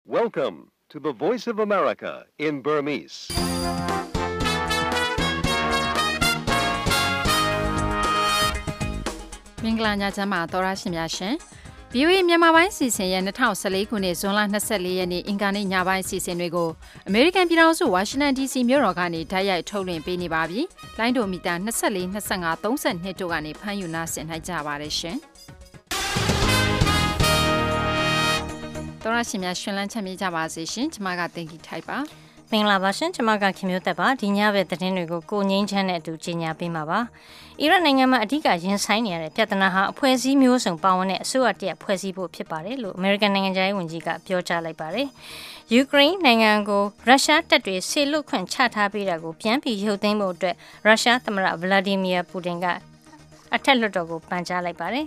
Welcome to the Voice of America in Burmese. ။မင်္ဂလာညချမ်းပါသောရရှင်များရှင်။ VOA မြန်မာပိုင်းစီစဉ်ရဲ့2014ခုနှစ်ဇွန်လ24ရက်နေ့အင်္ဂါနေ့ညပိုင်းစီစဉ်တွေကို American ပြည်ထောင်စု Washington DC မြို့တော်ကနေဓာတ်ရိုက်ထုတ်လွှင့်ပေးနေပါပြီ။လိုင်းဒိုမီတာ24 25 32တို့ကနေဖမ်းယူနာဆင်နိုင်ကြပါတယ်ရှင်။သောရရှင်များရှင်လန်းချမ်းမြေ့ကြပါစေရှင်။ကျွန်မကတင်ကြီးထိုက်ပါ။မင်္ဂလာပါရှင်ကျွန်မကခင်မျိုးသက်ပါဒီညပဲသတင်းတွေကိုကိုငိမ့်ချမ်းနဲ့အတူကြီးညာပေးမှာပါအီရတ်နိုင်ငံမှာအဓိကရင်ဆိုင်နေရတဲ့ပြဿနာဟာအဖွဲ့အစည်းမျိုးစုံပါဝင်တဲ့အစိုးရတရက်ဖွဲ့စည်းဖို့ဖြစ်ပါတယ်လို့ American နိုင်ငံခြားရေးဝန်ကြီးကပြောကြားလိုက်ပါတယ်ယူကရိန်းနိုင်ငံကိုရုရှားတပ်တွေဆေလွတ်ခွင့်ချထားပေးတာကိုပြန်ပြီးရုပ်သိမ်းဖို့အတွက်ရုရှားသမ္မတဗလာဒီမီယာပူတင်ကအထက်လွှတ်တော်ကိုပန်ကြားလိုက်ပါတယ်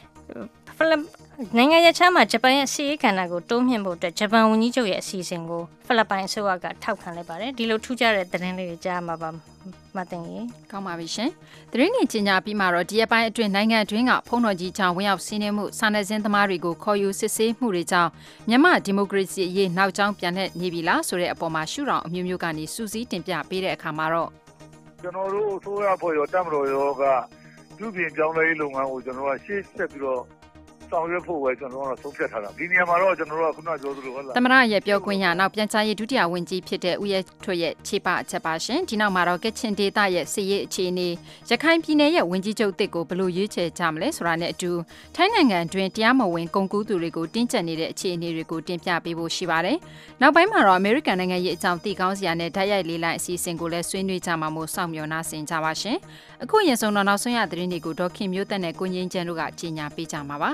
နိုင်ငံရခြားမှာဂျပန်ရဲ့စီးရေးကဏ္ဍကိုတိုးမြှင့်ဖို့အတွက်ဂျပန်ဝန်ကြီးချုပ်ရဲ့အစီအစဉ်ကိုဖိလစ်ပိုင်အစိုးရကထောက်ခံလိုက်ပါတယ်ဒီလိုထူးခြားတဲ့သတင်းလေးတွေကြားမှာပါမတင်ရေကောင်းပါပြီရှင်သတင်းတွေကြီးညာပြီးမှတော့ဒီအပိုင်းအတွင်းနိုင်ငံအတွင်းကဖုံးတော်ကြီးကြောင့်ဝင်ရောက်စီးနှင်းမှုစာနယ်ဇင်းသမားတွေကိုခေါ်ယူစစ်ဆေးမှုတွေကြောင့်မြန်မာဒီမိုကရေစီအရေးနောက်ကျောင်းပြန်လှည့်နေပြီလားဆိုတဲ့အပေါ်မှာရှုထောင့်အမျိုးမျိုးကနေစူးစီးတင်ပြပေးတဲ့အခါမှာတော့ကျွန်တော်တို့အစိုးရဖွဲ့ရောတပ်မတော်ရောကပြုပြင်ပြောင်းလဲရေးလုပ်ငန်းကိုကျွန်တော်ကရှေ့ဆက်ပြီးတော့ဆောင်ရွက်ဖို့ပဲကျွန်တော်တို့ဆုံးဖြတ်ထားတာဒီနေရာမှာတော့ကျွန်တော်တို့ကခုနပြောသလိုဟုတ်လားသမရရဲ့ပြောခွင့်ရနောက်ပြန်ကြားရေးဒုတိယဝန်ကြီးဖြစ်တဲ့ဦးရဲထွေရဲ့ခြေပအချက်ပါရှင်ဒီနောက်မှာတော့ကချင်ဒေသရဲ့စစ်ရေးအခြေအနေရခိုင်ပြည်နယ်ရဲ့ဝန်ကြီးချုပ်တစ်ကိုဘယ်လိုရွေးချယ်ကြမလဲဆိုတာနဲ့အတူထိုင်းနိုင်ငံတွင်တရားမဝင်ကုန်ကူးသူတွေကိုတင်းကျပ်နေတဲ့အခြေအနေတွေကိုတင်ပြပေးဖို့ရှိပါတယ်နောက်ပိုင်းမှာတော့အမေရိကန်နိုင်ငံရဲ့အကြောင်းသိကောင်းစရာနဲ့ဓာတ်ရိုက်လေးလိုက်အစီအစဉ်ကိုလည်းဆွေးနွေးကြမှာမို့စောင့်မျှော်နှားဆင်ကြပါရှင်အခုရင်ဆုံးတော့နောက်ဆုံးရသတင်းတွေကိုဒေါခင်မျိုးသက်နဲ့ကိုငင်းကျန်းတို့ကကြီးညာပေးကြမှာပါ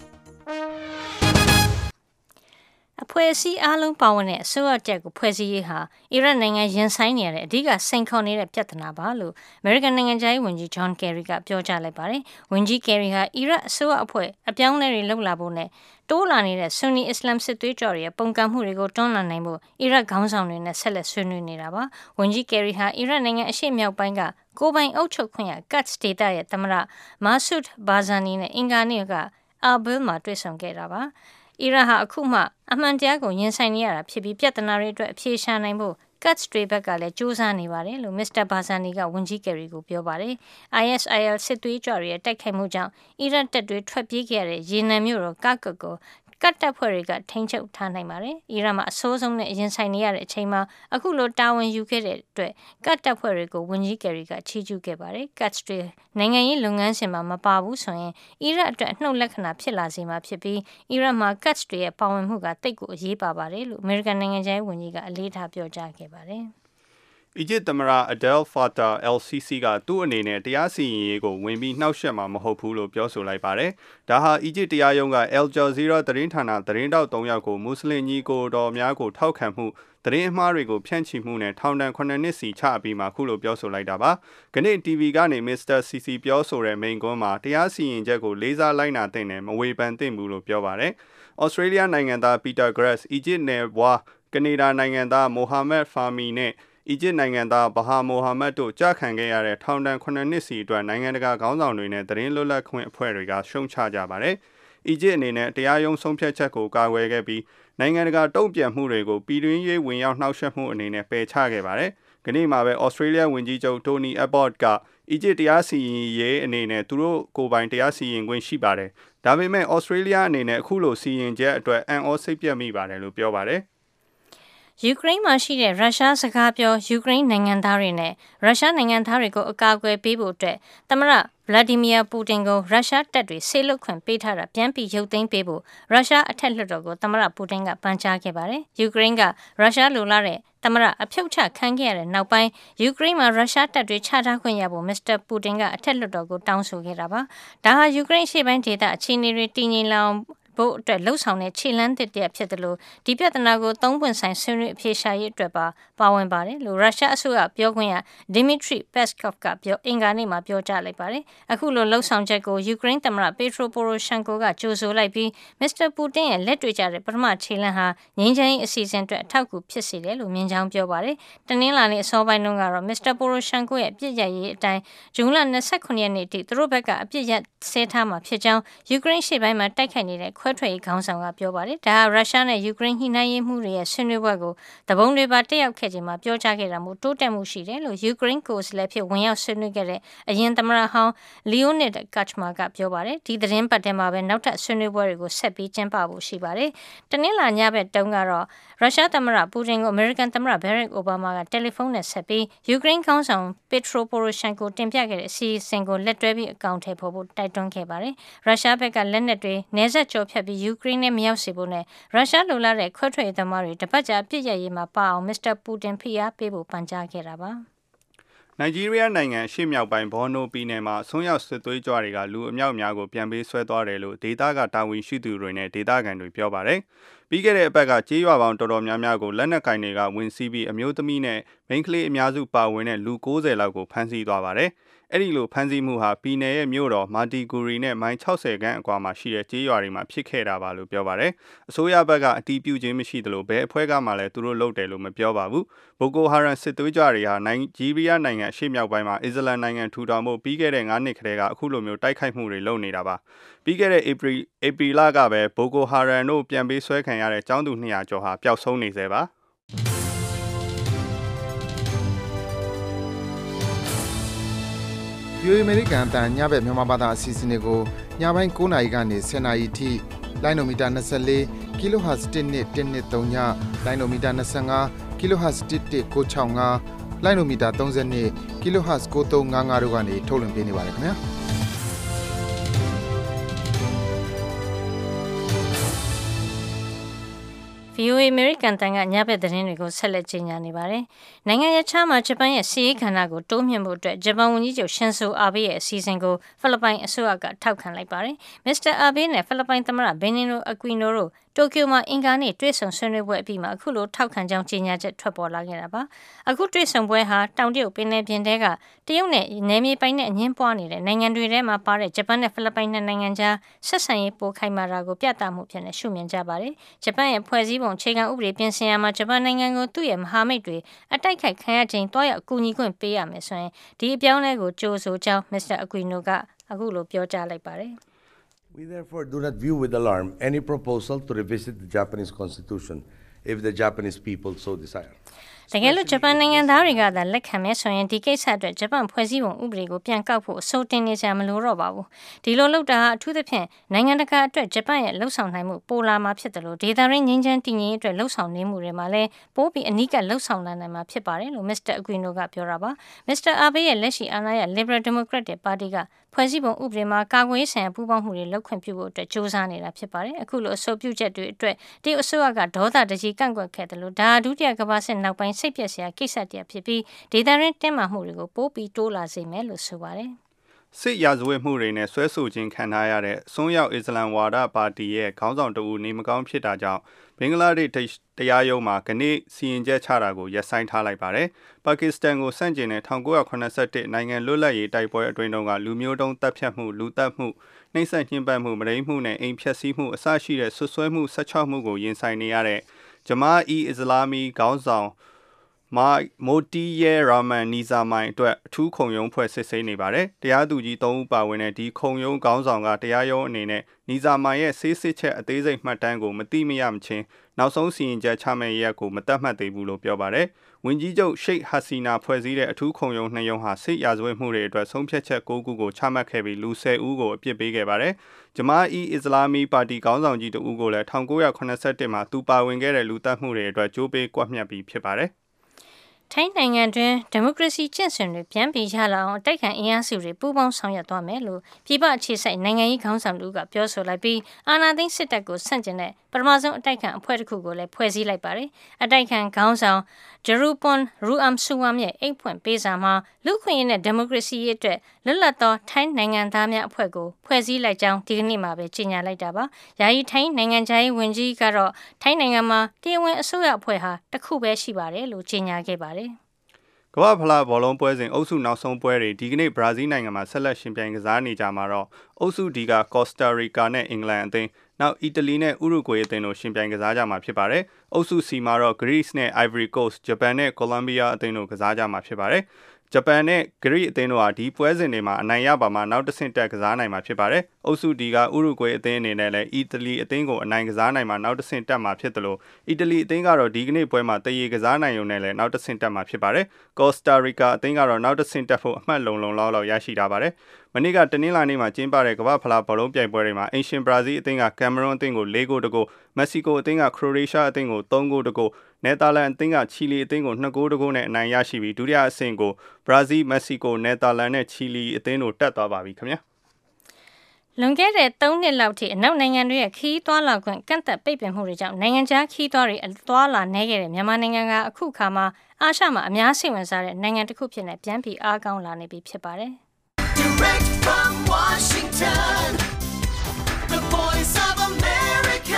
အဖွဲ့အစည်းအားလုံးပါဝင်တဲ့အစိုးရတက်ကိုဖွဲ့စည်းရေးဟာအီရတ်နိုင်ငံရင်ဆိုင်နေရတဲ့အဓိကစိန်ခေါ်နေတဲ့ပြဿနာပါလို့ American နိုင်ငံခြားရေးဝန်ကြီး John Kerry ကပြောကြားလိုက်ပါတယ်။ဝန်ကြီး Kerry ဟာအီရတ်အစိုးရအဖွဲ့အပြောင်းအလဲတွေလုပ်လာဖို့နဲ့တိုးလာနေတဲ့ Sunni Islam စစ်သွေးကြွတွေရဲ့ပုံကံမှုတွေကိုတွန်းလှန်နိုင်ဖို့အီရတ်ခေါင်းဆောင်တွေနဲ့ဆက်လက်ဆွေးနွေးနေတာပါ။ဝန်ကြီး Kerry ဟာအီရတ်နိုင်ငံအရှေ့မြောက်ပိုင်းကကိုယ်ပိုင်အုပ်ချုပ်ခွင့်ရ Quds ဒေသရဲ့သမ္မတ Masoud Barzani နဲ့အင်္ဂါနေ့က Erbil မှာတွေ့ဆုံခဲ့တာပါ။အီရတ်ဟာအခုမှအမှန်တရားကိုရင်ဆိုင်နေရတာဖြစ်ပြီးပြဿနာတွေအတွက်အဖြေရှာနိုင်ဖို့ Quds တွေဘက်ကလည်းစူးစမ်းနေပါတယ်လို့ Mr. Barzani ကဝန်ကြီး Kerry ကိုပြောပါတယ်။ ISIL စစ်သွေးကြွတွေရဲ့တိုက်ခိုက်မှုကြောင့်အီရတ်တပ်တွေထွက်ပြေးခဲ့ရတဲ့ရေနံမြို့တော်ကာကွတ်ကိုကတ်တပ်ဖွဲ့တွေကထိန်းချုပ်ထားနိုင်ပါတယ်။အီရတ်မှာအဆိုးဆုံးနဲ့ရင်ဆိုင်နေရတဲ့အချိန်မှာအခုလိုတာဝန်ယူခဲ့တဲ့အတွက်ကတ်တပ်ဖွဲ့တွေကိုဝန်ကြီး Kerry ကချီးကျူးခဲ့ပါတယ်။ Quds တွေနိုင်ငံရေးလုပ်ငန်းရှင်မှာမပါဘူးဆိုရင်အီရတ်အတွက်အနှုတ်လက္ခဏာဖြစ်လာစေမှာဖြစ်ပြီးအီရတ်မှာ Quds တွေရဲ့ပါဝင်မှုကတိတ်ကိုအရေးပါပါတယ်လို့ American နိုင်ငံခြားရေးဝန်ကြီးကအလေးထားပြောကြားခဲ့ပါတယ်။အီဂျစ်သမ္မတ Abdel Fattah el-Sisi ကသူ့အနေနဲ့တရားစီရင်ရေးကိုဝင်ပြီးနှောက်ယှက်မှာမဟုတ်ဘူးလို့ပြောဆိုလိုက်ပါတယ်။ဒါဟာအီဂျစ်တရားရုံးက Al Jazeera သတင်းဌာနသတင်းတောက်3ယောက်ကိုမွတ်စလင်ညီကိုတော်များကိုထောက်ခံမှုသတင်းအမှားတွေကိုဖြန့်ချိမှုနဲ့ထောင်ဒဏ်9နှစ်စီချအပြီးမှာခုလိုပြောဆိုလိုက်တာပါ။ခဏ TV ကနေ Mr. Sisi ပြောဆိုတဲ့မိန့်ခွန်းမှာတရားစီရင်ချက်ကိုလေးစားလိုက်နာသင့်တယ်မဝေဖန်သင့်ဘူးလို့ပြောပါတယ်။ Australia နိုင်ငံသား Peter Grass အီဂျစ်နယ်ဘွားကနေဒါနိုင်ငံသား Mohamed Fahmy နဲ့အီဂျစ်နိုင်ငံသားဘာဟာမိုဟာမက်တို့ကြာခံခဲ့ရတဲ့ထောင်ဒဏ်9နှစ်စီအတွက်နိုင်ငံတကာခေါင်းဆောင်တွေနဲ့သတင်းလွတ်လပ်ခွင့်အဖွဲ့တွေကရှုံချကြပါတယ်။အီဂျစ်အနေနဲ့တရားရုံးဆုံးဖြတ်ချက်ကိုကာကွယ်ခဲ့ပြီးနိုင်ငံတကာတုံ့ပြန်မှုတွေကိုပြည်တွင်းရေးဝင်ရောက်နှောက်ယှက်မှုအနေနဲ့ပယ်ချခဲ့ပါတယ်။ဒီနေ့မှာပဲ Australia ဝန်ကြီးချုပ် Tony Abbott ကအီဂျစ်တရားစီရင်ရေးအနေနဲ့သူတို့ကိုယ်ပိုင်တရားစီရင်ခွင့်ရှိပါတယ်။ဒါပေမဲ့ Australia အနေနဲ့အခုလိုစီရင်ချက်အတွက်အံ့ဩစိတ်ပြတ်မိပါတယ်လို့ပြောပါတယ်။ယူကရိန်းမှာရှိတဲ့ရုရှားစကားပြောယူကရိန်းနိုင်ငံသားတွေနဲ့ရုရှားနိုင်ငံသားတွေကိုအကာအကွယ်ပေးဖို့အတွက်သမ္မတဗလာဒီမီယာပူတင်ကိုရုရှားတပ်တွေဆေးလွတ်ခွင့်ပေးထားတာပြန်ပြီးရုပ်သိမ်းပေးဖို့ရုရှားအထက်လွှတ်တော်ကိုသမ္မတပူတင်ကပန်ကြားခဲ့ပါတယ်။ယူကရိန်းကရုရှားလိုလားတဲ့သမ္မတအဖြုတ်ချခံခဲ့ရတဲ့နောက်ပိုင်းယူကရိန်းမှာရုရှားတပ်တွေချထားခွင့်ရဖို့မစ္စတာပူတင်ကအထက်လွှတ်တော်ကိုတောင်းဆိုခဲ့တာပါ။ဒါဟာယူကရိန်းရှေ့ပိုင်းဒေသအခြေအနေတွေတည်ငြိမ်လာအောင်ဖို့အတွက်လှုပ်ဆောင်တဲ့ခြေလှမ်းသစ်တည်းဖြစ်တယ်လို့ဒီပြဿနာကိုသုံးပွင့်ဆိုင်ဆွေးနွေးအဖြေရှာရေးအတွက်ပါဝင်ပါတယ်လို့ရုရှားအစိုးရပြောခွင့်ရ Dmitry Peskov ကပြောအင်္ဂါနေ့မှာပြောကြားလိုက်ပါတယ်အခုလိုလှုပ်ဆောင်ချက်ကိုယူကရိန်းသမ္မတ Petro Poroshenko ကကြိုဆိုလိုက်ပြီး Mr. Putin ရဲ့လက်တွေ့ကျတဲ့ပထမခြေလှမ်းဟာငြိမ်းချမ်းရေးအစီအစဉ်အတွက်အထောက်အကူဖြစ်စေတယ်လို့မြင်ကြောင်းပြောပါတယ်တနင်္လာနေ့အစောပိုင်းတုန်းကတော့ Mr. Poroshenko ရဲ့အပြစ်ရရေးအတိုင်းဇွန်လ29ရက်နေ့အထိသူတို့ဘက်ကအပြစ်ရဆဲထားမှာဖြစ်ကြောင်းယူကရိန်းရှေ့ပိုင်းမှာတိုက်ခိုက်နေတဲ့ခွခွဲထွက်ရေးခေါင်းဆောင်ကပြောပါတယ်ဒါဟာရုရှားနဲ့ယူကရိန်းညှိနှိုင်းရေးမှုတွေရဲ့ဆွေးနွေးပွဲကိုတပုံတွေပါတက်ရောက်ခဲ့ချိန်မှာပြောကြားခဲ့တာမို့တိုးတက်မှုရှိတယ်လို့ယူကရိန်းကိုယ်စားလှယ်ဖြစ်ဝင်ရောက်ဆွေးနွေးခဲ့တဲ့အရင်သမ္မတဟောင်းလီယိုနစ်ကတ်ချမာကပြောပါတယ်ဒီသတင်းပတ်ထဲမှာပဲနောက်ထပ်ဆွေးနွေးပွဲတွေကိုဆက်ပြီးကျင်းပဖို့ရှိပါတယ်တနင်္လာညဘက်တုန်းကတော့ရုရှားသမ္မတပူတင်ကိုအမေရိကန်သမ္မတဘရက်အိုဘားမားကတယ်လီဖုန်းနဲ့ဆက်ပြီးယူကရိန်းခေါင်းဆောင်ပက်ထရိုပိုရိုရှန်ကိုတင်ပြခဲ့တဲ့အစီအစဉ်ကိုလက်တွဲပြီးအကောင့်ထဲပေါ်ဖို့တိုက်တွန်းခဲ့ပါတယ်ရုရှားဘက်ကလက်နက်တွေနေဆက်ကျော်ဖြတ်ပြီးယူကရိန်းနဲ့မရောက်စေဖို့နဲ့ရုရှားလိုလားတဲ့ခွဲထွက်ရေးသမားတွေတပတ်ကြာပြစ်ရရေးမှာပါအောင်မစ္စတာပူတင်ဖိအားပေးဖို့ပန်ကြားခဲ့တာပါနိုင်ဂျီးရီးယားနိုင်ငံရှေ့မြောက်ပိုင်းဘော်နိုပြည်နယ်မှာအစွန်းရောက်စစ်သွေးကြွတွေကလူအမြောက်များကိုပြန်ပေးဆွဲသွားတယ်လို့ဒေသကတာဝန်ရှိသူတွေနဲ့ဒေသခံတွေပြောပါတယ်။ပြီးခဲ့တဲ့အပတ်ကကြေးရွာပေါင်းတော်တော်များများကိုလက်နက်ကင်တွေကဝင်စီးပြီးအမျိုးသမီးနဲ့မိန်းကလေးအများစုပါဝင်တဲ့လူ90လောက်ကိုဖမ်းဆီးသွားပါတယ်။အဲ့ဒီလိုဖမ်းဆီးမှုဟာပြည်နယ်ရဲ့မြို့တော်မာတီဂူရီနဲ့မိုင်60ခန့်အကွာမှာရှိတဲ့ကြေးရွာတွေမှာဖြစ်ခဲ့တာပါလို့ပြောပါတယ်။အစိုးရဘက်ကအတီးပြုခြင်းမရှိသလိုဘယ်အဖွဲ့ကမှလည်းသူတို့လုပ်တယ်လို့မပြောပါဘူး။ဘိုကိုဟာရန်စစ်သွေးကြွတွေဟာနိုင်ဂျီးရီးယားနိုင်ငံရှေ့မြောက်ပိုင်းမှာအစ္စလမ်နိုင်ငံထူထောင်မှုပြီးခဲ့တဲ့9နှစ်ခန့်ကအခုလိုမျိုးတိုက်ခိုက်မှုတွေလုပ်နေတာပါ။ပြီးခဲ့တဲ့ဧပြီလကပဲဘိုကိုဟာရန်တို့ပြန်ပေးဆွဲခံရတဲ့ကျောင်းသူ200ကျော်ဟာပျောက်ဆုံးနေသေးပါ။ VOA အမေရိကန်တန်ညဘက်မြန်မာဘာသာအစီအစဉ်တွေကိုညပိုင်း9:00နာရီကနေ10:00နာရီထိလိုင်းနိုမီတာ24 kHz 1.123ညလိုင်းနိုမီတာ25 kHz 1.665လိုင်းနိုမီတာ32 kHz 9355တို့ကနေထုတ်လွှင့်ပေးနေပါတယ်ခင်ဗျာ VOA American တန်ကညဘက်သတင်းတွေကိုဆက်လက်ကြေညာနေပါတယ်။နိုင်ငံရခြားမှာဂျပန်ရဲ့စီးရေးကဏ္ဍကိုတိုးမြှင့်ဖို့အတွက်ဂျပန်ဝန်ကြီးချုပ်ရှင်ဆိုအာဘေးရဲ့အစီအစဉ်ကိုဖိလစ်ပိုင်အစိုးရကထောက်ခံလိုက်ပါတယ်။ Mr. Abe နဲ့ဖိလစ်ပိုင်သမ္မတ Benigno Aquino တို့တိုကျိုမှာအင်္ဂါနေ့တွေ့ဆုံဆွေးနွေးပွဲအပြီးမှာအခုလိုထောက်ခံကြောင်းကြေညာချက်ထွက်ပေါ်လာခဲ့တာပါ။အခုတွေ့ဆုံပွဲဟာတောင်တရုတ်ပင်လယ်ပြင်ထဲကတရုတ်နဲ့နယ်မြေပိုင်နဲ့အငင်းပွားနေတဲ့နိုင်ငံတွေထဲမှာပါတဲ့ဂျပန်နဲ့ဖိလစ်ပိုင်နိုင်ငံကြားဆက်ဆံရေးပိုခိုင်မာတာကိုပြသမှုဖြစ်နေရှုမြင်ကြပါတယ်။ဂျပန်ရဲ့ဖွဲ့စည်းပုံအခြေခံဥပဒေပြင်ဆင်ရာမှာဂျပန်နိုင်ငံကိုသူ့ရဲ့မဟာမိတ်တွေအတိုက်ခိုက်ခံရခြင်းတွားရောက်အကူအညီခွင့်ပေးရမယ်ဆိုရင်ဒီအပြောင်းအလဲကိုကြိုးဆိုကြောင်း Mr. Aquino ကအခုလိုပြောကြားလိုက်ပါတယ်။ We therefore do not view with alarm any proposal to revisit the Japanese constitution if the Japanese people so desire. တကယ်လို့ဂျပန်နိုင်ငံသားတွေကသာလက်ခံမဲဆိုရင်ဒီကိစ္စအတွက်ဂျပန်ဖွဲ့စည်းပုံဥပဒေကိုပြန်ကောက်ဖို့အဆိုတင်နေကြမလို့တော့ပါဘူးဒီလိုလုပ်တာဟာအထူးသဖြင့်နိုင်ငံတကာအတွက်ဂျပန်ရဲ့လှုပ်ဆောင်နိုင်မှုပိုလာမှာဖြစ်တယ်လို့ဒေတာရင်းငင်းချမ်းတည်ငြိမ်ရေးအတွက်လှုပ်ဆောင်နေမှုတွေမှာလည်းပိုးပြီးအနီးကပ်လှုပ်ဆောင်နိုင်မှာဖြစ်ပါတယ်လို့ Mr. Aquino ကပြောတာပါ Mr. Abe ရဲ့လက်ရှိအာဏာရ Liberal Democratic Party ကဖွဲ့စည်းပုံဥပဒေမှာကာကွယ်ရေးဆိုင်ရာပူးပေါင်းမှုတွေလုပ်ခွင့်ပြုဖို့အတွက်စ조사နေတာဖြစ်ပါတယ်အခုလိုအဆိုပြုချက်တွေအတွက်တရုတ်အစိုးရကဒေါသတကြီးကန့်ကွက်ခဲ့တယ်လို့ဒါဒုတိယကမ္ဘာစစ်နောက်ပိုင်းစိတ်ပျက်စရာကိစ္စတရားဖြစ်ပြီးဒေသရင်းတင်းမာမှုတွေကိုပိုးပြီးတိုးလာစေမယ်လို့ဆိုပါတယ်စစ်ရာဇဝတ်မှုတွေနဲ့ဆွဲဆိုခြင်းခံထားရတဲ့ဆွန်းရောက်အစ္စလမ်ဝါဒပါတီရဲ့ခေါင်းဆောင်တဦးနေမကောင်းဖြစ်တာကြောင့်ဘင်္ဂလားဒေ့ရှ်တရားရုံးမှာကနေ့စီရင်ချက်ချတာကိုရပ်ဆိုင်းထားလိုက်ပါတယ်။ပါကစ္စတန်ကိုဆန့်ကျင်တဲ့1981နိုင်ငံလွတ်လပ်ရေးတိုက်ပွဲအတွင်းတုန်းကလူမျိုးတုံးတပ်ဖြတ်မှုလူတပ်မှုနှိပ်စက်ညှဉ်းပန်းမှုမရိမှုနဲ့အိမ်ဖျက်ဆီးမှုအစရှိတဲ့ဆွဆွဲမှု16မှုကိုရင်ဆိုင်နေရတဲ့ဂျမာအီအစ္စလာမီခေါင်းဆောင်မိုတီယေရာမန်နီဇာမိုင်အတွက်အထူးခုံရုံးဖွဲ့စစ်ဆေးနေပါတယ်။တရားသူကြီး3ဦးပါဝင်တဲ့ဒီခုံရုံးခေါင်းဆောင်ကတရားရုံးအနေနဲ့နီဇာမိုင်ရဲ့ဆေးစစ်ချက်အသေးစိတ်မှတ်တမ်းကိုမတိမရမချင်းနောက်ဆုံးစီရင်ချက်ချမယ့်ရက်ကိုမတတ်မှတ်သေးဘူးလို့ပြောပါတယ်။ဝန်ကြီးချုပ်ရှိတ်ဟာစီနာဖွဲ့စည်းတဲ့အထူးခုံရုံး2ရုံးဟာစစ်ရာဇဝတ်မှုတွေအတွက်ဆုံးဖြတ်ချက်9ခုကိုချမှတ်ခဲ့ပြီးလူ10ဦးကိုအပြစ်ပေးခဲ့ပါတယ်။ဂျမာအီအစ္စလာမီပါတီခေါင်းဆောင်ကြီးတဦးကိုလည်း1981မှာသူပါဝင်ခဲ့တဲ့လူသတ်မှုတွေအတွက်ကြိုးပေးကွက်မြတ်ပြီးဖြစ်ပါတယ်။ထိုင်းနိုင်ငံတွင်ဒီမိုကရေစီကျင့်စဉ်တွေပြန်ပြီးရလာအောင်တိုက်ခိုက်အင်အားစုတွေပူးပေါင်းဆောင်ရွက်သွားမယ်လို့ပြည်ပအခြေစိုက်နိုင်ငံရေးခေါင်းဆောင်တို့ကပြောဆိုလိုက်ပြီးအာဏာသိမ်းစစ်တပ်ကိုဆန့်ကျင်တဲ့ပထမဆုံးအတိုက်ခံအဖွဲ့တစ်ခုကိုလည်းဖွဲ့စည်းလိုက်ပါတယ်။အတိုက်ခံခေါင်းဆောင်ဂျရူပွန်ရူအမ်ဆူဝမ်ရဲ့အိတ်ဖွင့်ပေးစာမှာလူခွင့်ရေးနဲ့ဒီမိုကရေစီရေးအတွက်လွတ်လပ်သောထိုင်းနိုင်ငံသားများအဖွဲ့ကိုဖွဲ့စည်းလိုက်ကြောင်းဒီကနေ့မှာပဲကြေညာလိုက်တာပါ။ယာယီထိုင်းနိုင်ငံခြားရေးဝန်ကြီးကတော့ထိုင်းနိုင်ငံမှာတရားဝင်အစိုးရအဖွဲ့ဟာတစ်ခုပဲရှိပါတယ်လို့ကြေညာခဲ့ပါတယ်။ကမ္ဘာ့ဖလားဘောလုံးပွဲစဉ်အုပ်စုနောက်ဆုံးပွဲတွေဒီကနေ့ဘရာဇီးနိုင်ငံမှာဆက်လက်ရှင်ပြိုင်ကစားနေကြမှာတော့အုပ်စုဒီကကော့စတာရီကာနဲ့အင်္ဂလန်အသင်းနောက်အီတလီနဲ့ဥရုဂွေအသင်းတို့ရှင်ပြိုင်ကစားကြမှာဖြစ်ပါတယ်။အုပ်စု C မှာတော့ Greece နဲ့ Ivory Coast, Japan နဲ့ Colombia အသင်းတို့ကစားကြမှာဖြစ်ပါတယ်။ဂျပန်နဲ့ဂရိအသင်းတို့ဟာဒီပွဲစဉ်တွေမှာအနိုင်ရပါမှနောက်တစ်ဆင့်တက်ကစားနိုင်မှာဖြစ်ပါတယ်။အုပ်စု D ကဥရုဂွေအသင်းအနေနဲ့လည်းအီတလီအသင်းကိုအနိုင်ကစားနိုင်မှာနောက်တစ်ဆင့်တက်မှာဖြစ်တယ်လို့အီတလီအသင်းကတော့ဒီကနေ့ပွဲမှာတရေကစားနိုင်ရုံနဲ့လည်းနောက်တစ်ဆင့်တက်မှာဖြစ်ပါတယ်။ကော့စတာရီကာအသင်းကတော့နောက်တစ်ဆင့်တက်ဖို့အမှတ်လုံလောက်ရရှိထားပါတယ်။မနေ့ကတနင်္လာနေ့မှာကျင်းပတဲ့ကမ္ဘာ့ဖလားဘောလုံးပြိုင်ပွဲတွေမှာအင်ရှင်ဘရာဇီးအသင်းကကင်မရွန်အသင်းကို4ဂိုးတဂိုးမက္ဆီကိုအသင်းကခရိုအေးရှားအသင်းကို3ဂိုးတဂိုးနယ်သာလန်အသင်းကချီလီအသင်းကို2ဂိုးတဂိုးနဲ့အနိုင်ရရှိပြီးဒုတိယအဆင့်ကိုဘရာဇီးမက္ဆီကိုနယ်သာလန်နဲ့ချီလီအသင်းတို့တက်သွားပါပြီခင်ဗျာလွန်ခဲ့တဲ့3နှစ်လောက်ထိအနောက်နိုင်ငံတွေရဲ့ခီးသွွာလာခွင့်ကန့်သက်ပိတ်ပင်မှုတွေကြောင့်နိုင်ငံခြားခီးသွွာတွေအသွားလာနေခဲ့တဲ့မြန်မာနိုင်ငံကအခုခါမှာအာရှမှာအများစိတ်ဝင်စားတဲ့နိုင်ငံတစ်ခုဖြစ်နေပြန်ပြီးအားကောင်းလာနေပြီဖြစ်ပါတယ် Direct from Washington, the voice of America,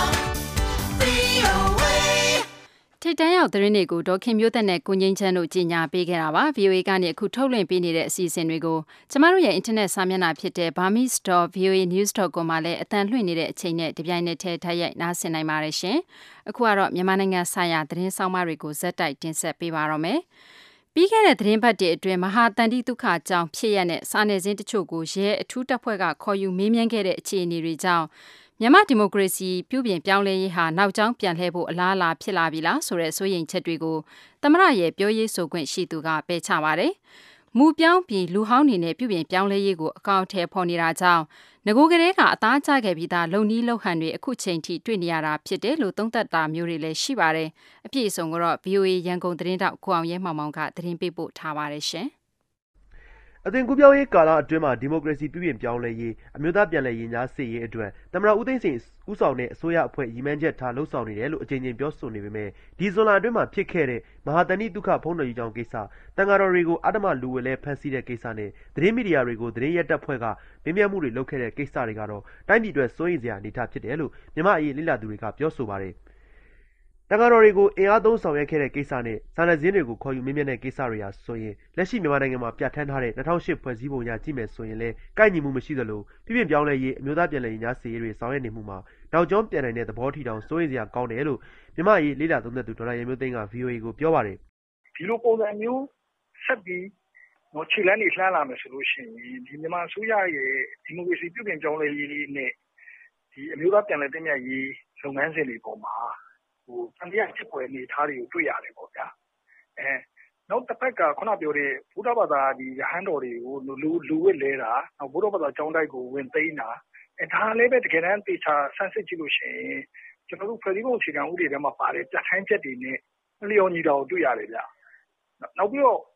VOA. ထိပ်တန်းရောက်သတင်းတွေကိုဒေါခင်မျိုးသက်နဲ့ကိုငိမ့်ချမ်းတို့ကြီးညာပေးခဲ့တာပါ VOA ကနေအခုထုတ်လွှင့်ပေးနေတဲ့အစီအစဉ်တွေကိုကျမတို့ရဲ့ internet စာမျက်နှာဖြစ်တဲ့ burmese.voanews.com မှာလည်းအသံလွှင့်နေတဲ့အချိန်နဲ့ဒီပြိုင်နက်ထဲထိုက်ရိုက်နားဆင်နိုင်ပါတယ်ရှင်အခုကတော့မြန်မာနိုင်ငံဆိုင်ရာသတင်းဆောင်မတွေကိုဇက်တိုက်တင်ဆက်ပေးပါတော့မယ်ပြီးခဲ့တဲ့သတင်းပတ်တွေအတွင်းမဟာတန်တိဒုက္ခကြောင့်ဖြစ်ရတဲ့စာနယ်ဇင်းတချို့ကိုရဲအထူးတပ်ဖွဲ့ကခေါ်ယူမေးမြန်းခဲ့တဲ့အခြေအနေတွေကြောင့်မြန်မာဒီမိုကရေစီပြုပြင်ပြောင်းလဲရေးဟာနောက်ကျောင်းပြန်လှည့်ဖို့အလားအလာဖြစ်လာပြီလားဆိုတဲ့စိုးရိမ်ချက်တွေကိုသမရရဲ့ပြောရေးဆိုခွင့်ရှိသူကပယ်ချပါတယ်။မူပြောင်းပြီးလူဟောင်းနေနဲ့ပြုပြင်ပြောင်းလဲရေးကိုအကောင့်ထဲဖော်နေတာကြောင့်ငကိုကလေးကအသားကျခဲ့ပြီးသားလုံနီးလုံဟန်တွေအခုချိန်ထိတွေ့နေရတာဖြစ်တယ်လို့သုံးသပ်တာမျိုးတွေလည်းရှိပါတယ်။အပြည့်အစုံကတော့ VOA ရန်ကုန်သတင်းတောက်ကိုအောင်ရဲမောင်မောင်ကသတင်းပေးပို့ထားပါတယ်ရှင်။အသွင်ကူးပြောင်းရေးကာလအတွင်းမှာဒီမိုကရေစီပြုပြင်ပြောင်းလဲရေးအမျိုးသားပြန်လည်ရင်ကြားစေ့ရေးအတွက်သမ္မတဦးသိန်းစိန်ဦးဆောင်တဲ့အစိုးရအဖွဲ့ရည်မှန်းချက်ထားလှုပ်ဆောင်နေတယ်လို့အကြိမ်ကြိမ်ပြောဆိုနေပေမဲ့ဒီဇွန်လအတွင်းမှာဖြစ်ခဲ့တဲ့မဟာတဏိဒုက္ခဖုံးတော်ကြီးကြောင့်ကိစ္စတန်ဃာတော်တွေကိုအဓမ္မလူဝဲလဲဖမ်းဆီးတဲ့ကိစ္စနဲ့သတင်းမီဒီယာတွေကိုသတင်းရက်တပ်ဖွဲ့ကမင်းမြတ်မှုတွေလုပ်ခဲ့တဲ့ကိစ္စတွေကတော့တိုင်းပြည်အတွက်စိုးရိမ်စရာအနေအထားဖြစ်တယ်လို့မြန်မာအရေးလေ့လာသူတွေကပြောဆိုပါတယ်တန်ဃာတော်တွေကိုအင်အားသုံးဆောင်ရွက်ခဲ့တဲ့ကိစ္စနဲ့စာနယ်ဇင်းတွေကိုခေါ်ယူမင်းမြတ်တဲ့ကိစ္စတွေဟာဆိုရင်လက်ရှိမြန်မာနိုင်ငံမှာပြဋ္ဌာန်းထားတဲ့2008ဖွဲ့စည်းပုံအရကြည့်မယ်ဆိုရင်လည်းကိုက်ညီမှုမရှိသလိုပြည်ပြင်ပြောင်းလဲရေးအမျိုးသားပြန်လည်ရင်ကြားစေ့ရေးတွေဆောင်ရွက်နေမှုမှာနောက်ကျောင်းပြန်နိုင်တဲ့သဘောထီတောင်စိုးရိမ်စရာကောင်းတယ်လို့မြန်မာအရေးလေ့လာသုံးသပ်သူဒေါက်တာရမျိုးသိန်းက VOA ကိုပြောပါတယ်ဒီလိုပုံစံမျိုးဆက်ပြီးခြေလမ်းတွေလှမ်းလာမယ်ဆိုလို့ရှိရင်ဒီမြန်မာအစိုးရရဲ့ဒီမိုကရေစီပြည်ပြင်ပြောင်းလဲရေးနဲ့ဒီအမျိုးသားပြန်လည်တည်မြဲရေးလုပ်ငန်းစဉ်တွေပေါ်မှာတန်တရားဖြစ်ပွဲအနေထားတွေကိုတွေ့ရတယ်ပေါ့ဗျာနောက်တစ်ဖက်ကခုနပြောတဲ့ဘုရားဘာသာဒီရဟန်းတော်တွေကိုလူဝစ်လဲတာနောက်ဘုရားဘာသာကျောင်းတိုက်ကိုဝင်သိမ်းတာဒါလည်းပဲတကယ်တမ်းတေချာဆန်းစစ်ကြည့်လို့ရှိရင်ကျွန်တော်တို့ဖွဲ့စည်းပုံအခြေခံဥပဒေထဲမှာပါတယ်ပြဋ္ဌာန်းချက်တွေနဲ့လျော်ညီတာကိုတွေ့ရတယ်ဗျနောက်ပြီးတော့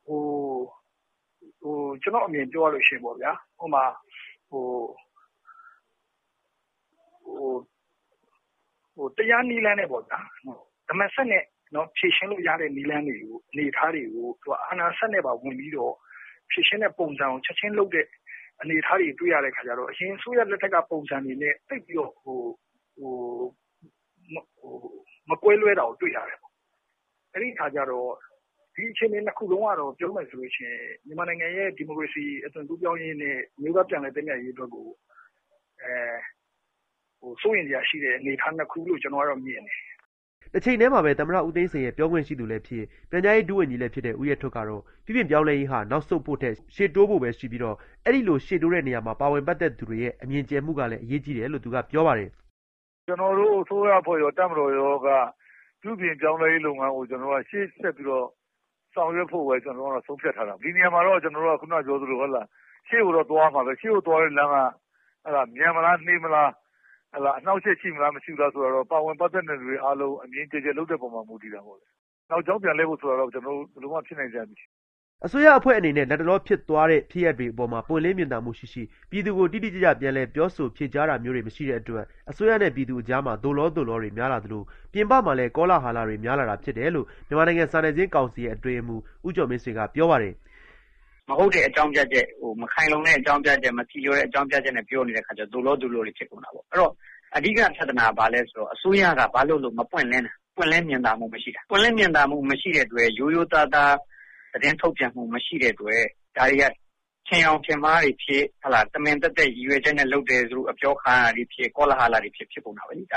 ကျွန်တော်အမြင်ပြောရလို့ရှိရင်ပေါ့ဗျာဟိုမှာတရားနီလန်းနဲ့ပေါ့ဗျာဓမ္မဆက်နဲ့ဖြည့်ရှင်းလို့ရတဲ့နီလန်းတွေကိုအနေထားတွေကိုသူအာနာဆက်နဲ့ပါဝင်ပြီးတော့ဖြည့်ရှင်းတဲ့ပုံစံကိုချက်ချင်းလုပ်တဲ့အနေထားတွေတွေ့ရတဲ့ခါကျတော့အရင်ဆိုရလက်ထက်ကပုံစံတွေနဲ့တိတ်ပြီးတော့မကွဲလွဲတာကိုတွေ့ရတယ်ပေါ့အဲ့ဒီခါကျတော့ဒီအခြေအနေနှစ်ခုလုံးကတော့ပြောမယ်ဆိုလို့ရှိရင်မြန်မာနိုင်ငံရဲ့ဒီမိုကရေစီအသွင်ကူးပြောင်းရေးနဲ့မျိုးသားပြန်လည်တည်မြဲရေးအတွက်ကိုစိုးရင်ကြာရှိတဲ့အနေအထားနှစ်ခုလို့ကျွန်တော်ကတော့မြင်တယ်။တစ်ချိန်တည်းမှာပဲသမ္မတဦးသိန်းစိန်ရဲ့ပြောခွင့်ရှိသူလည်းဖြစ်ပြန်ကြားရေးဒုဝန်ကြီးလည်းဖြစ်တဲ့ဦးရဲထွဋ်ကတော့ပြည်ပြင်ပြောင်းလဲရေးဟာနောက်ဆုတ်ဖို့ထက်ရှေ့တိုးဖို့ပဲရှိပြီးတော့အဲ့ဒီလိုရှေ့တိုးတဲ့နေရာမှာပါဝင်ပတ်သက်သူတွေရဲ့အမြင်ကျယ်မှုကလည်းအရေးကြီးတယ်လို့သူကပြောပါတယ်။ကျွန်တော်တို့အစိုးရဖွဲ့ရောတပ်မတော်ရောကပြည်ပြင်ပြောင်းလဲရေးလုပ်ငန်းကိုကျွန်တော်ကရှေ့ဆက်ပြီးတော့ဆောင်ရွက်ဖို့ပဲကျွန်တော်တို့ဆုံးဖြတ်ထားတာဒီနေရာမှာတော့ကျွန်တော်တို့ကခုနပြောသလိုဟုတ်လားရှေ့ကိုတော့သွားမှာပဲရှေ့ကိုသွားတဲ့လမ်းကအဲ့ဒါမြန်မလားနှေးမလားအနှောက်အယှက်ရှိမလားမရှိဘူးလားဆိုတော့ပါဝင်ပတ်သက်တဲ့လူတွေအားလုံးအမြင်ကျယ်ကျယ်လုပ်တဲ့ပုံမှာမူတည်တာပေါ့လေနောက်ကြောင်းပြန်လဲဖို့ဆိုတော့ကျွန်တော်တို့ဘယ်လိုမှဖြစ်နိုင်ကြမရှိအစိုးရအဖွဲ့အနေနဲ့လက်တော်ဖြစ်သွားတဲ့ဖြစ်ရပ်တွေအပေါ်မှာပွင့်လင်းမြင်သာမှုရှိပြည်သူကိုတိတိကျကျပြန်လဲပြောဆိုဖြေကြားတာမျိုးတွေမရှိတဲ့အတွက်အစိုးရနဲ့ပြည်သူအကြားမှာဒိုလောတွေများလာသလိုပြင်ပမှာလည်းကောလာဟာလာတွေများလာတာဖြစ်တယ်လို့မြန်မာနိုင်ငံစာနယ်ဇင်းကောင်စီရဲ့အတွင်းမှူးဦးကျော်မင်းဆွေကပြောပါတယ်မဟုတ်တဲ့အကြောင်းပြချက်မခိုင်လုံတဲ့အကြောင်းပြချက်မကြည်လျော်တဲ့အကြောင်းပြချက်နဲ့ပြောနေတဲ့ခါကျဒိုလောတွေဖြစ်ကုန်တာပေါ့အဲ့တော့အဓိကပြဿနာဘာလဲဆိုတော့အစိုးရကဘာလို့မပွင့်လင်းမြင်သာမှုမရှိတာပွင့်လင်းမြင်သာမှုမရှိတဲ့အတွက်ရိုးရိုးသားသားသတင်းထုတ်ပြန်မှုမရှိတဲ့အတွက်ဒါတွေကချင်းအောင်ချင်းမားတွေဖြစ်ဟလာတမင်တက်တဲ့ရည်ရွယ်ချက်နဲ့လုပ်တယ်ဆိုအပြောခံရတွေဖြစ်ကောလာဟာလာတွေဖြစ်ပုံတာပဲဒါပဲ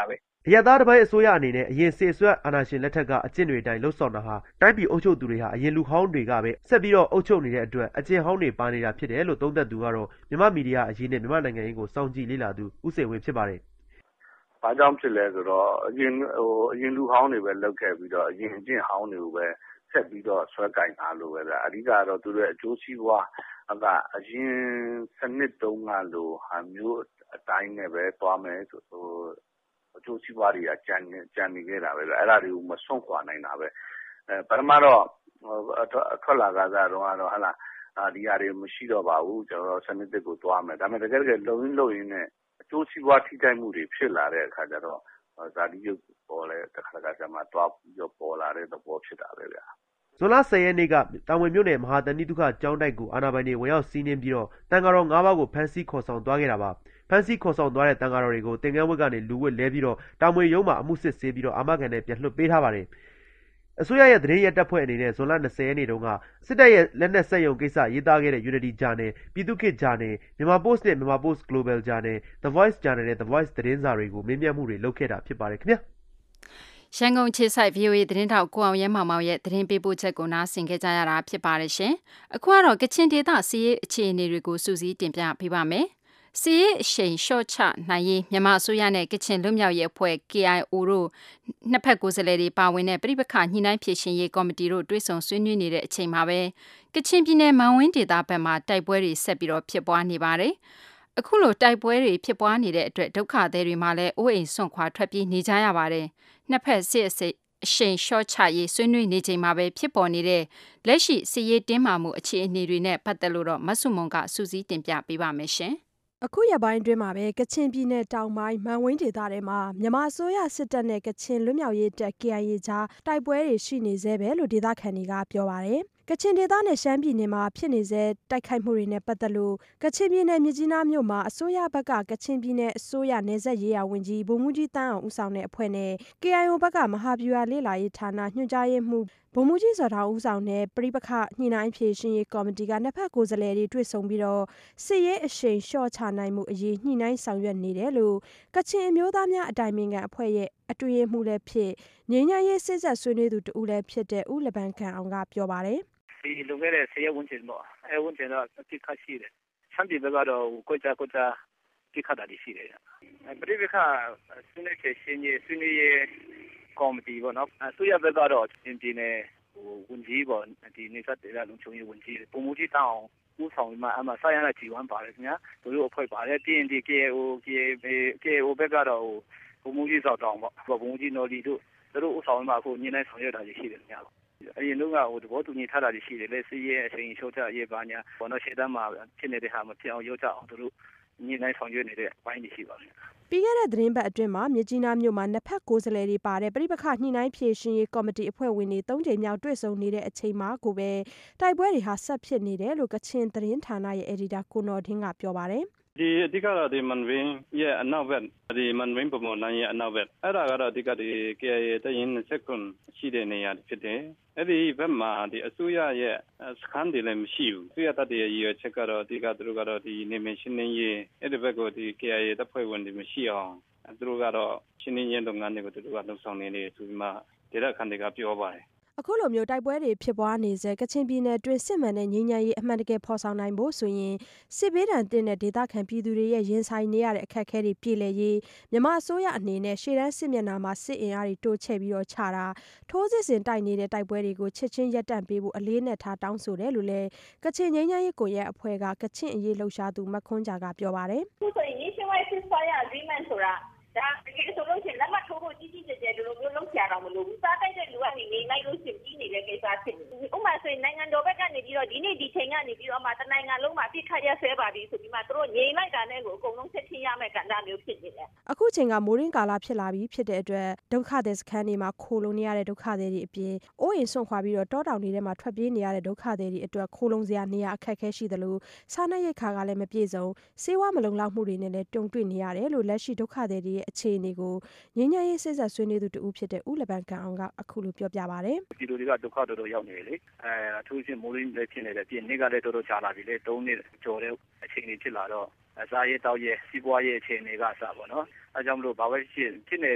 အရသားတစ်ပိုင်းအစိုးရအနေနဲ့အရင်စေဆွတ်အာဏာရှင်လက်ထက်ကအကျင့်တွေအတိုင်းလှုပ်ဆောင်တာဟာတိုင်းပြည်အုပ်ချုပ်သူတွေဟာအရင်လူဟောင်းတွေကပဲဆက်ပြီးတော့အုပ်ချုပ်နေတဲ့အတွက်အကျင့်ဟောင်းတွေပါနေတာဖြစ်တယ်လို့သုံးသပ်သူကတော့မြန်မာမီဒီယာအရေးနဲ့မြန်မာနိုင်ငံရေးကိုစောင့်ကြည့်လေ့လာသူဦးစိန်ဝင်းဖြစ်ပါတယ်။ဘာကြောင့်ဖြစ်လဲဆိုတော့အရင်လူဟောင်းတွေပဲလုပ်ခဲ့ပြီးတော့အရင်အကျင့်ဟောင်းတွေကိုပဲဆက်ပြီးတော့ဆွဲကင်ထားလို့ပဲဗျ။အဓိကတော့သူတို့ရဲ့အကျိုးစီးပွားကအရင်စနစ်တုန်းကလိုဟာမျိုးအတိုင်းနဲ့ပဲသွားမယ်ဆိုအကျိုးစီးပွားတွေကကြံနေခဲ့တာပဲဗျ။အဲ့ဒါတွေကိုမစွန့်ခွာနိုင်တာပဲ။ပထမတော့ထွက်လာကြတော့ကတော့ဒီဟာတွေမရှိတော့ပါဘူးကျွန်တော်စနစ်တစ်ကိုသွားမယ်ဒါပေမဲ့တကယ်လုံရင်းနဲ့အကျိုးစီးပွားထိခိုက်မှုတွေဖြစ်လာတဲ့အခါကျတော့ဇာတိရုပ်ပေါ်လဲတစ်ခါကျမှတွားပြီးတော့ပေါ်လာတဲ့သဘောဖြစ်တာပဲဗျာဇွန်လ10ရက်နေ့ကတာဝန်မြို့နယ်မဟာတဏိတုခကျောင်းတိုက်ကိုအာဏာပိုင်တွေဝင်ရောက်စီးနင်းပြီးတော့တန်ဃာတော်9ပါးကိုဖမ်းဆီးခေါ်ဆောင်သွားခဲ့တာပါဖမ်းဆီးခေါ်ဆောင်သွားတဲ့တန်ဃာတော်တွေကိုတင်ကန်းဝတ်ကနေလူဝတ်လဲပြီးတော့တာမွေရုံးမှာအမှုစစ်ဆေးပြီးတော့အာမခံနဲ့ပြန်လွှတ်ပေးထားပါတယ်အစိုးရရဲ့သတင်းရက်တပ်ဖွဲ့အနေနဲ့ဇွန်လ20ရက်နေ့တုန်းကစစ်တပ်ရဲ့လက်နက်စက်ရုံကိစ္စရေးသားခဲ့တဲ့ Unity Journal ပြည်သူ့ခေတ် Journal မြန်မာ Post နဲ့မြန်မာ Post Global Journal The Voice Journal နဲ့ The Voice သတင်းစာတွေကိုမေးမြန်းမှုတွေလုပ်ခဲ့တာဖြစ်ပါတယ်ခင်ဗျာရန်ကုန်ခြေဆိုင် VOA သတင်းထောက်ကိုအောင်ရဲမောင်မောင်ရဲ့သတင်းပေးပို့ချက်ကိုနားဆင်ခဲ့ကြရတာဖြစ်ပါတယ်ရှင်အခုကတော့ကချင်ဒေသစီးရေးအခြေအနေတွေကိုစူးစီးတင်ပြပေးပါမယ်စီးအရှိန်ရှော့ချနိုင်ရေးမြန်မာအစိုးရနဲ့ကချင်လွတ်မြောက်ရေးအဖွဲ့ KIO တို့နှစ်ဖက်ကိုယ်စားလှယ်တွေပါဝင်တဲ့ပြည်ပခညှိနှိုင်းဖြည့်ရှင်ရေးကော်မတီတို့တွဲဆုံဆွေးနွေးနေတဲ့အချိန်မှာပဲကချင်ပြည်နယ်မန်ဝင်းဒေသဘက်မှာတိုက်ပွဲတွေဆက်ပြီးတော့ဖြစ်ပွားနေပါတယ်။အခုလိုတိုက်ပွဲတွေဖြစ်ပွားနေတဲ့အတွက်ဒုက္ခသည်တွေမှာလည်းအိုးအိမ်ဆွန့်ခွာထွက်ပြေးနေကြရပါတယ်။နှစ်ဖက်စစ်အရှိန်ရှော့ချရေးဆွေးနွေးနေချိန်မှာပဲဖြစ်ပေါ်နေတဲ့လက်ရှိစစ်ရေးတင်းမာမှုအခြေအနေတွေနဲ့ပတ်သက်လို့တော့မဆုမွန်ကစူးစီးတင်ပြပေးပါမယ်ရှင်။အခုရက်ပိုင်းအတွင်းမှာပဲကချင်ပြည်နယ်တောင်ပိုင်းမန်ဝင်းဒေသထဲမှာမြန်မာအစိုးရစစ်တပ်နဲ့ကချင်လွတ်မြောက်ရေးတပ် KIA ကြားတိုက်ပွဲတွေရှိနေသေးပဲလို့ဒေသခံတွေကပြောပါတယ်။ကချင်ဒေသနဲ့ရှမ်းပြည်နယ်မှာဖြစ်နေစေတိုက်ခိုက်မှုတွေနဲ့ပတ်သက်လို့ကချင်ပြည်နယ်မြစ်ကြီးနားမြို့မှာအစိုးရဘက်ကကချင်ပြည်နယ်အစိုးရနယ်စပ်ရေးရာဝန်ကြီးဗိုလ်မှူးကြီးတန်းအောင်ဦးဆောင်တဲ့အဖွဲ့နဲ့ KIO ဘက်ကမဟာဗျူဟာလေ့လာရေးဌာနညွှန်ကြားရေးမှူးဗိုလ်မှူးကြီးစော်ထောင်ဦးဆောင်တဲ့ပရိပခညှိနှိုင်းဖြေရှင်းရေးကော်မတီကနှစ်ဖက်ကိုယ်စားလှယ်တွေတွေ့ဆုံပြီးတော့စစ်ရေးအရှိန်လျှော့ချနိုင်မှုအရေးညှိနှိုင်းဆောင်ရွက်နေတယ်လို့ကချင်အမျိုးသားများအတိုင်ပင်ခံအဖွဲ့ရဲ့အတွင်းရေးမှူးလည်းဖြစ်ငြိမ်းချမ်းရေးစိတ်ဆက်ဆွေးနွေးသူတဦးလည်းဖြစ်တဲ့ဦးလပန်ခံအောင်ကပြောပါတယ်ဒီလိုခဲ့တဲ့ဆရာဝန်ကျင်တော့ဝန်ကျင်တော့တိခါရှိတယ်ဆမ်ပြည်ဘက်ကတော့ကိုကြတိခါတာရှိတယ်ပရိပခဆွေးနွေးဖြေရှင်းရေးဆွေးနွေးရေးကော်မတီပေါ့နော်အစိုးရဘက်ကတော့ပြည်နယ်ဝန်ကြီးပေါ့ဒီနေဆက်တဲ့လုံချုံရေးဝန်ကြီးပုံမှုကြီးတောင်းဦးဆောင်ပြီးမှအမှဆိုင်ရတဲ့ဂျီဝမ်ပါတယ်ခင်ဗျာတို့အဖွဲ့ပါတယ် TND KO ဘက်ကတော့ပုံမှုကြီးစောက်တောင်းပေါ့ပုံမှုကြီးနော်လီတို့ဦးဆောင်ပြီးမှအခုညနေဆောင်ရွက်တာရှိတယ်ခင်ဗျာအရင်တော့သဘောတူညီထားတာရှိတယ်လေစီးရဲအချိန်ချိုးချရေးပါညာဘောနော်ရှေ့တန်းမှာဖြစ်နေတဲ့ဟာမပြောင်းရောက်ကြအောင်တို့ညနေဆောင်ရွက်နေတဲ့ဘိုင်းတွေရှိပါတယ်ပြီးခဲ့တဲ့သတင်းပတ်အတွင်းမှာမြစ်ကြီးနားမြို့မှာနှစ်ဖက်ကိုယ်စားလှယ်တွေပါတဲ့ပြည်ပခညှိနှိုင်းဖြည့်ရှင်ရေးကော်မတီအဖွဲ့ဝင်တွေ၃ချိန်မြောက်တွေ့ဆုံနေတဲ့အချိန်မှာကိုပဲတိုက်ပွဲတွေဟာဆက်ဖြစ်နေတယ်လို့ကချင်သတင်းဌာနရဲ့အယ်ဒီတာကိုနော်ဒင်းကပြောပါတယ်ဒီအဓိကတော့ဒီမန်ဝင်းရဲ့အနောက်ဘက်ဒီမန်ဝင်းပုံမှန်နိုင်ရဲ့အနောက်ဘက်အဲ့ဒါကတော့အဓိကဒီ KIA တရင်29ရှိတဲ့နေရာဖြစ်တယ်အဲ့ဒီဘက်မှာဒီအစိုးရရဲ့စခန်းတွေလည်းမရှိဘူးအစိုးရတပ်တွေရဲ့ရည်ရွယ်ချက်ကတော့အဓိကသူတို့ကတော့ဒီနေမရှင်းနေရေးအဲ့ဒီဘက်ကိုဒီ KIA တပ်ဖွဲ့ဝင်တွေမရှိအောင်သူတို့ကတော့ရှင်းနေရေးလုပ်ငန်းတွေကိုသူတို့ကလုပ်ဆောင်နေတယ်ဆိုပြီးမှဒေသခံတွေကပြောပါတယ်အခုလိုမျိုးတိုက်ပွဲတွေဖြစ်ပွားနေစေကချင်ပြည်နယ်တွင်စစ်မှန်တဲ့ငြိမ်းချမ်းရေးအမှန်တကယ်ဖော်ဆောင်နိုင်ဖို့ဆိုရင်စစ်ဘေးဒဏ်သင့်တဲ့ဒေသခံပြည်သူတွေရဲ့ရင်ဆိုင်နေရတဲ့အခက်အခဲတွေပြည်လည်ရေးမြန်မာအစိုးရအနေနဲ့ရှေ့တန်းစစ်မျက်နှာမှာစစ်အင်အားတွေတိုးချဲ့ပြီးတော့ချတာထိုးစစ်ဆင်တိုက်နေတဲ့တိုက်ပွဲတွေကိုချက်ချင်းရပ်တန့်ပေးဖို့အလေးနဲ့ထားတောင်းဆိုတယ်လို့လည်းကချင်ငြိမ်းချမ်းရေးကိုရဲ့အဖွဲ့ကကချင်အရေးလှုပ်ရှားသူမခွန်းကြာကပြောပါတယ်အခုဆိုရင် Nationwide Ceasefire Agreement ဆိုတာဒါတကယ်ဆိုလို့ရှိရင်လက်မှတ်ထိုးဖို့ကြီးကြီးကျယ်ကျယ်ဒီလိုမျိုးလုပ်ချရတော့မလို့ဘူးစားတိုက်တဲ့လူကနေနေလိုက်လို့ရှိရင်ကြီးနေတဲ့ကိစ္စဖြစ်နေဥပမာဆိုရင်နိုင်ငံတော်ဘက်ကနေပြီးတော့ဒီနေ့ဒီချိန်ကနေပြီးတော့မှတနိုင်ငံလုံးမှာပြစ်ခတ်ရဆဲပါပြီဆိုပြီးမှသူတို့ငြိမ်လိုက်တာနဲ့ကိုအကုန်လုံးဆက်ချင်းရမယ့်ကဏ္ဍမျိုးဖြစ်နေတယ်အခုချိန်ကမိုးရင်းကာလဖြစ်လာပြီဖြစ်တဲ့အတွက်ဒုက္ခသည်စခန်းတွေမှာခိုလုံနေရတဲ့ဒုက္ခသည်တွေအပြင်အိုးအိမ်ဆွန့်ခွာပြီးတော့တောတောင်တွေထဲမှာထွက်ပြေးနေရတဲ့ဒုက္ခသည်တွေအတွက်ခိုလုံစရာနေရာအခက်အခဲရှိသလိုစားနပ်ရိက္ခာကလည်းမပြည့်စုံဆေးဝါးမလုံလောက်မှုတွေနဲ့လည်းတုံ့တွေ့နေရတယ်လို့လက်ရှိဒုက္ခသည်တွေရဲ့အခြေအနေကိုငြိမ်းချမ်းရေးစိတ်ဆက်ဆွေးနွေးသူတဦးဖြစ်တဲ့ဦးလပန်ကန်အောင်ကအခုလိုပြောပြပါတယ်ဒီလိုတွေကဒုက္ခတော်တော်ရောက်နေလေအထူးချင်းမိုးရင်းလည်းဖြစ်နေတယ်ပြင်နေ့ကလည်းတော်တော်ကြာလာပြီလေ3နှစ်ကျော်တဲ့အခြေအနေဖြစ်လာတော့အစားရေးတောက်ရေးစီးပွားရေးအခြေအနေကစပါတော့အဲကြောင့်မလို့ဘာပဲဖြစ်နေတဲ့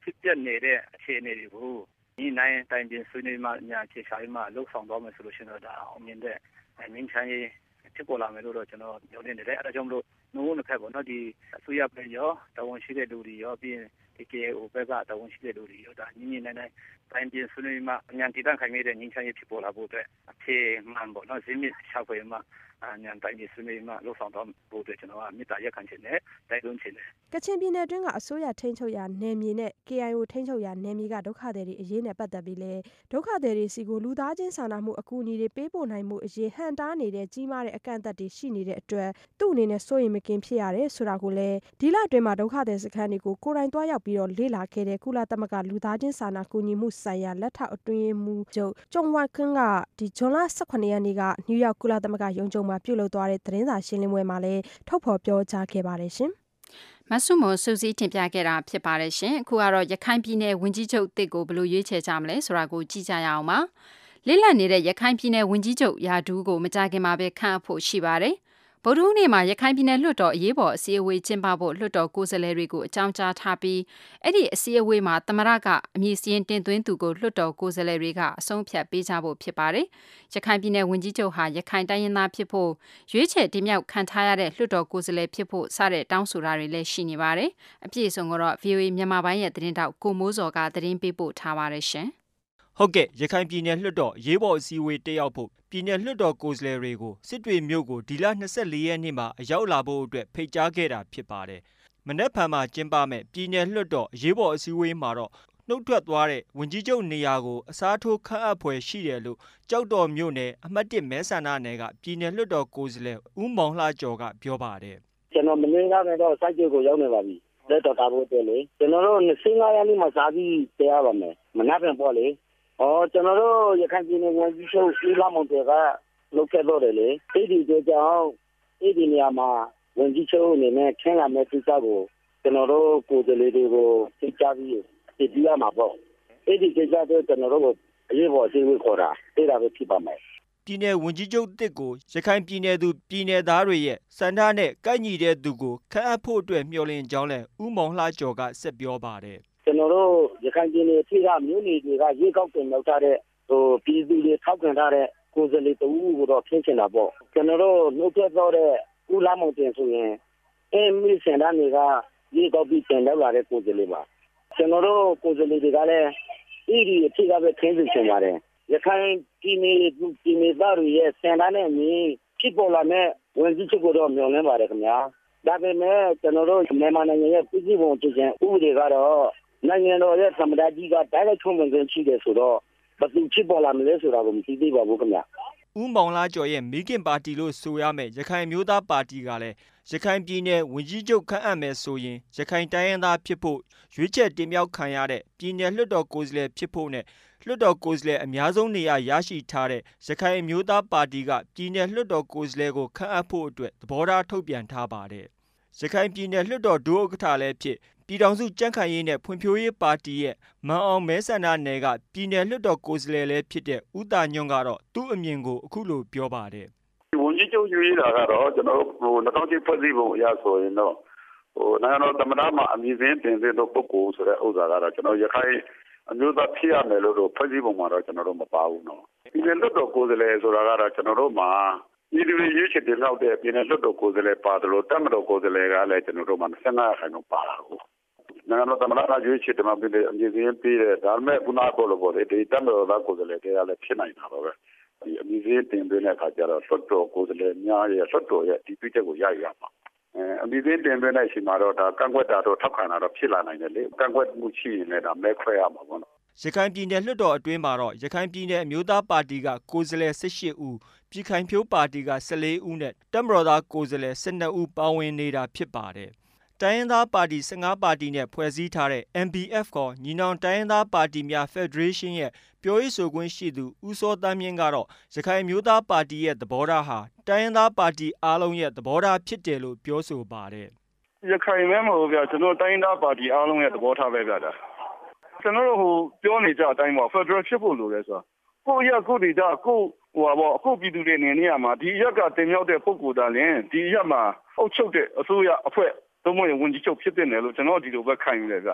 ဖြစ်ပျက်နေတဲ့အခြေအနေတွေကိုဒီနိုင်တိုင်ပင်ဆွေးနွေးမှညာခြေရှားမှလှုပ်ဆောင်တော့မယ်ဆိုလို့ရှိရင်တော့ဒါအောင်မြင်တဲ့ငင်းချမ်းရေးဖြစ်ပေါ်လာမယ်လို့တော့ကျွန်တော်ပြောနေတယ်အဲဒါကြောင့်မလို့နိုးနှစ်ဖက်ပေါ့နော်ဒီအစိုးရပဲရောတာဝန်ရှိတဲ့လူတွေရောပြီးရင်ဒီ KAO ဘက်ကတာဝန်ရှိတဲ့လူတွေရောဒါညီညီနိုင်နိုင်တိုင်ပင်ဆွေးနွေးမှညာတည်တံ့ခိုင်မြဲတဲ့ငင်းချမ်းရေးဖြစ်ပေါ်လာဖို့အတွက်အခြေမှန်ပေါ့နော်ဇင်းမြစ်ရှာဖွေမှညာတိုင်ပင်ဆွေးနွေးမှလှုပ်ဆောင်တော့ဖို့အတွက်ကျွန်တော်ကမေတ္တာရက်ခံခြင်းနဲ့တိုက်တွန်းခြင်းနဲ့ကချင်ပြည်နယ်တွင်းကအစိုးရထိန်းချုပ်ရာနယ်မြေနဲ့ KIO ထိန်းချုပ်ရာနယ်မြေကဒုက္ခသည်တွေအရေးနဲ့ပတ်သက်ပြီးလဲဒုက္ခသည်တွေစီကိုလူသားချင်းစာနာမှုအကူအညီတွေပေးပို့နိုင်မှုအရေးဟန်တားနေတဲ့ကြီးမားတဲ့အကန့်အသတ်တွေရှိနေတဲ့အတွက်သူ့အနေနဲ့စိုးရိမ်မကင်းဖြစ်ရတယ်ဆိုတာကိုလဲဒီလအတွင်းမှာဒုက္ခသည်စခန်းတွေကိုကိုယ်တိုင်တွားရောက်ပြီးတော့လေ့လာခဲ့တဲ့ကုလသမဂ္ဂလူသားချင်းစာနာကူညီမှုဆိုင်ရာလက်ထောက်အတွင်းရေးမှူးချုပ်ကျုံဝမ်ခွန်းကဒီဇွန်လ18ရက်နေ့ကနယူးယောက်ကုလသမဂ္ဂရုံးချုပ်မှာပြုလုပ်သွားတဲ့သတင်းစာရှင်းလင်းပွဲမှာလဲထုတ်ဖော်ပြောကြားခဲ့ပါတယ်ရှင်မဆုမစုစည်းတင်ပြခဲ့တာဖြစ်ပါတယ်ရှင်အခုကတော့ရခိုင်ပြည်နယ်ဝန်ကြီးချုပ်တစ်ကိုဘယ်လိုရွေးချယ်ကြမလဲဆိုတာကိုကြည့်ကြရအောင်ပါလိလတ်နေတဲ့ရခိုင်ပြည်နယ်ဝန်ကြီးချုပ်ယာဒူးကိုမကြခင်မှာပဲခန့်အပ်ဖို့ရှိပါတယ်ဗုဒ္ဓဦးနေ့မှာရခိုင်ပြည်နယ်လွှတ်တော်အရေးပေါ်အစည်းအဝေးကျင်းပဖို့လွှတ်တော်ကိုယ်စားလှယ်တွေကိုအကြောင်းကြားထားပြီးအဲ့ဒီအစည်းအဝေးမှာသမရကအမည်စရင်တင်သွင်းသူကိုလွှတ်တော်ကိုယ်စားလှယ်တွေကအဆုံးဖြတ်ပေးကြဖို့ဖြစ်ပါတယ်ရခိုင်ပြည်နယ်ဝန်ကြီးချုပ်ဟာရခိုင်တိုင်းရင်းသားဖြစ်ဖို့ရွေးချယ်တင်မြှောက်ခံထားရတဲ့လွှတ်တော်ကိုယ်စားလှယ်ဖြစ်ဖို့စတဲ့တောင်းဆိုတာတွေလည်းရှိနေပါတယ်အပြည့်အစုံကတော့ VOA မြန်မာပိုင်းရဲ့သတင်းတောက်ကိုမိုးစော်ကသတင်းပေးပို့ထားပါတယ်ရှင်ဟုတ်ကဲ့ရခိုင်ပြည်နယ်လွှတ်တော်ရေးပေါ်အစည်းအဝေးတက်ရောက်ဖို့ပြည်နယ်လွှတ်တော်ကိုယ်စားလှယ်တွေကိုစစ်တွေမြို့ကိုဒီလ24ရက်နေ့မှာအရောက်လာဖို့အတွက်ဖိတ်ကြားခဲ့တာဖြစ်ပါတယ်။မနက်ဖြန်မှာကျင်းပမဲ့ပြည်နယ်လွှတ်တော်ရေးပေါ်အစည်းအဝေးမှာတော့နှုတ်ထွက်သွားတဲ့ဝန်ကြီးချုပ်နေရာကိုအစားထိုးခန့်အပ်ဖွယ်ရှိတယ်လို့ကြောက်တော်မြို့နယ်အမှတ်1မဲဆန္ဒနယ်ကပြည်နယ်လွှတ်တော်ကိုယ်စားလှယ်ဦးမောင်လှကျော်ကပြောပါတယ်။ကျွန်တော်မနေ့ကတော့စိုက်ကြိုကိုရောက်နေပါပြီ။လက်တော်တာဖို့တက်လေကျွန်တော်တို့25ရက်နေ့မှာစာပြီးတရားပါမယ်။မနက်ဖြန်ပေါ့လေ။ကျွန်တော်တို့ရခိုင်ပြည်နယ်ဝန်ကြီးချုပ်ဦးလာမောင်တွေကလုပ်ခဲ့တော့တယ်လေဒီကြောင့်ဒီနေရာမှာဝန်ကြီးချုပ်အနေနဲ့ခင်းလာမဲ့ကိစ္စကိုကျွန်တော်တို့ကိုယ်စားလှယ်တွေကိုသိကြပြီးသိပြရမှာပေါ့ဒီကိစ္စတော့ကျွန်တော်တို့အရေးပေါ်အစည်းအဝေးခေါ်တာဒါပဲဖြစ်ပါမယ်ပြည်နယ်ဝန်ကြီးချုပ်တစ်ကိုရခိုင်ပြည်နယ်သူပြည်နယ်သားတွေရဲ့စန္ဒနဲ့ကိုက်ညီတဲ့သူကိုခန့်အပ်ဖို့အတွက်မျှော်လင့်ကြောင်းလဲဦးမောင်လှကျော်ကဆက်ပြောပါတယ်ကျွန်တော်တို့ရခိုင်ပြည်နယ်ပြည်ကမြို့နယ်တွေကရေကောက်တင်လောက်ထားတဲ့ပြည်သူတွေထောက်ခံထားတဲ့ကိုယ်စားလှယ်တဦးကိုတော့ခင်းချင်တာပေါ့ကျွန်တော်တို့နှုတ်ထွက်တော့တဲ့ဦးလာမောင်တင်ဆိုရင်မိစင်တန်းတွေကရေကောက်ပြီးတင်လောက်လာတဲ့ကိုယ်စားလှယ်ပါကျွန်တော်တို့ကိုယ်စားလှယ်တွေကလည်းဒီအဖြစ်ကပဲခင်းချင်ပါတယ်ရခိုင်ပြည်နယ်သားတွေရဲ့စင်တန်းနဲ့ညီဖြစ်ပေါ်လာတဲ့ဝန်ကြီးချုပ်ကတော့မျှော်လင့်ပါတယ်ခင်ဗျာဒါပေမဲ့ကျွန်တော်တို့မြန်မာနိုင်ငံရဲ့ပြည်သူ့ဝန်ကြီးချုပ်ဥပဒေကတော့နိုင်ငံတော်ရဲ့သမ္မတကြီးကတိုက်ရိုက်ထုံးဝင်ခွင့်ရှိတယ်ဆိုတော့ဘယ်သူဖြစ်ပေါ်လာမလဲဆိုတာကိုမသိသေးပါဘူးခင်ဗျဦးမောင်လာကျော်ရဲ့မိခင်ပါတီလို့ဆိုရမယ်ရခိုင်မျိုးသားပါတီကလည်းရခိုင်ပြည်နယ်ဝန်ကြီးချုပ်ခန့်အပ်မယ်ဆိုရင်ရခိုင်တိုင်းရင်းသားဖြစ်ဖို့ရွေးချယ်တင်မြှောက်ခံရတဲ့ပြည်နယ်လွှတ်တော်ကိုယ်စားလှယ်ဖြစ်ဖို့နဲ့လွှတ်တော်ကိုယ်စားလှယ်အများဆုံးနေရာရရှိထားတဲ့ရခိုင်မျိုးသားပါတီကပြည်နယ်လွှတ်တော်ကိုယ်စားလှယ်ကိုခန့်အပ်ဖို့အတွက်သဘောထားထုတ်ပြန်ထားပါတယ်ရခိုင်ပြည်နယ်လွှတ်တော်ဒုဥက္ကဋ္ဌလည်းဖြစ်ပြည်ထောင်စုကြံ့ခိုင်ရေးနဲ့ဖွံ့ဖြိုးရေးပါတီရဲ့မန်အောင်မဲဆန္ဒနယ်ကပြည်နယ်လွှတ်တော်ကိုယ်စားလှယ်လည်းဖြစ်တဲ့ဦးတာညွန့်ကတော့သူ့အမြင်ကိုအခုလိုပြောပါတယ်ဝန်ကြီးချုပ်ရွေးတာကတော့ကျွန်တော်တို့2000ဖွဲ့စည်းပုံအရဆိုရင်တော့နိုင်ငံတော်သမ္မတမှာအမည်စင်းတင်သွင်းတဲ့ပုဂ္ဂိုလ်ဆိုတဲ့ဥစ္စာကတော့ကျွန်တော်ရခိုင်အမျိုးသားဖြစ်ရမယ်လို့ဖွဲ့စည်းပုံမှာတော့ကျွန်တော်တို့မပါဘူးနော်ပြည်နယ်လွှတ်တော်ကိုယ်စားလှယ်ဆိုတာကတော့ကျွန်တော်တို့မှာဒီလိုရွေးချယ်တင်တော့တဲ့ပြည်နယ်လွှတ်တော်ကိုယ်စားလှယ်ပါတယ်လို့တပ်မတော်ကိုယ်စားလှယ်ကလည်းကျွန်တော်တို့မှာ25ခိုင်နှုန်းပါတာကိုနိုင်ငံတော်သမ္မတကရွေးချယ်တင်မှပြည်အမည်စင်းပေးတယ်ဒါပေမဲ့ခုနကလိုပေါ့လေဒီတပ်မတော်သားကိုယ်စားလှယ်တွေကလည်းဖြစ်နိုင်တာပါပဲဒီအမည်စင်းတင်သွင်းတဲ့အခါကျတော့လွှတ်တော်ကိုယ်စားလှယ်များရဲ့လွှတ်တော်ရဲ့ဒီပြည့်ချက်ကိုရရမှာအမည်စင်းတင်သွင်းတဲ့အချိန်မှာတော့ဒါကန့်ကွက်တာတော့ထောက်ခံတာတော့ဖြစ်လာနိုင်တယ်လေကန့်ကွက်မှုရှိရင်လည်းဒါမဲခွဲရမှာပေါ့နော်ရခိုင်ပြည်နယ်လွှတ်တော်အတွင်းမှာတော့ရခိုင်ပြည်နယ်အမျိုးသားပါတီကကိုယ်စားလှယ်18ဦးပြည်ခိုင်ဖြိုးပါတီက14ဦးနဲ့တပ်မတော်သားကိုယ်စားလှယ်12ဦးပါဝင်နေတာဖြစ်ပါတယ်တိုင်းရင်းသားပါတီ15ပါတီနဲ့ဖွဲ့စည်းထားတဲ့ MBF ခေါ်ညီနောင်တိုင်းရင်းသားပါတီများဖက်ဒရေးရှင်းရဲ့ပြောရေးဆိုခွင့်ရှိသူဦးစောသန်းမြင့်ကတော့ရခိုင်မျိုးသားပါတီရဲ့သဘောထားဟာတိုင်းရင်းသားပါတီအားလုံးရဲ့သဘောထားဖြစ်တယ်လို့ပြောဆိုပါတယ်ရခိုင်မဲမဟုတ်ဗျာကျွန်တော်တိုင်းရင်းသားပါတီအားလုံးရဲ့သဘောထားပဲဗျာကျွန်တော်တို့ပြောနေကြအတိုင်းပေါ့ဖက်ဒရယ်ဖြစ်ဖို့လိုတယ်ဆိုတာကိုယ့်ရက်ကိုယ်ဒီကြကိုအခုပြည်သူတွေနေနေရမှာဒီရက်ကတင်မြောက်တဲ့ပုံကိုယ်တာလင်းဒီရက်မှာအုပ်ချုပ်တဲ့အစိုးရအဖွဲ့သုံးမရင်ဝန်ကြီးချုပ်ဖြစ်တဲ့နယ်လို့ကျွန်တော်ဒီလိုပဲခံယူတယ်ဗျ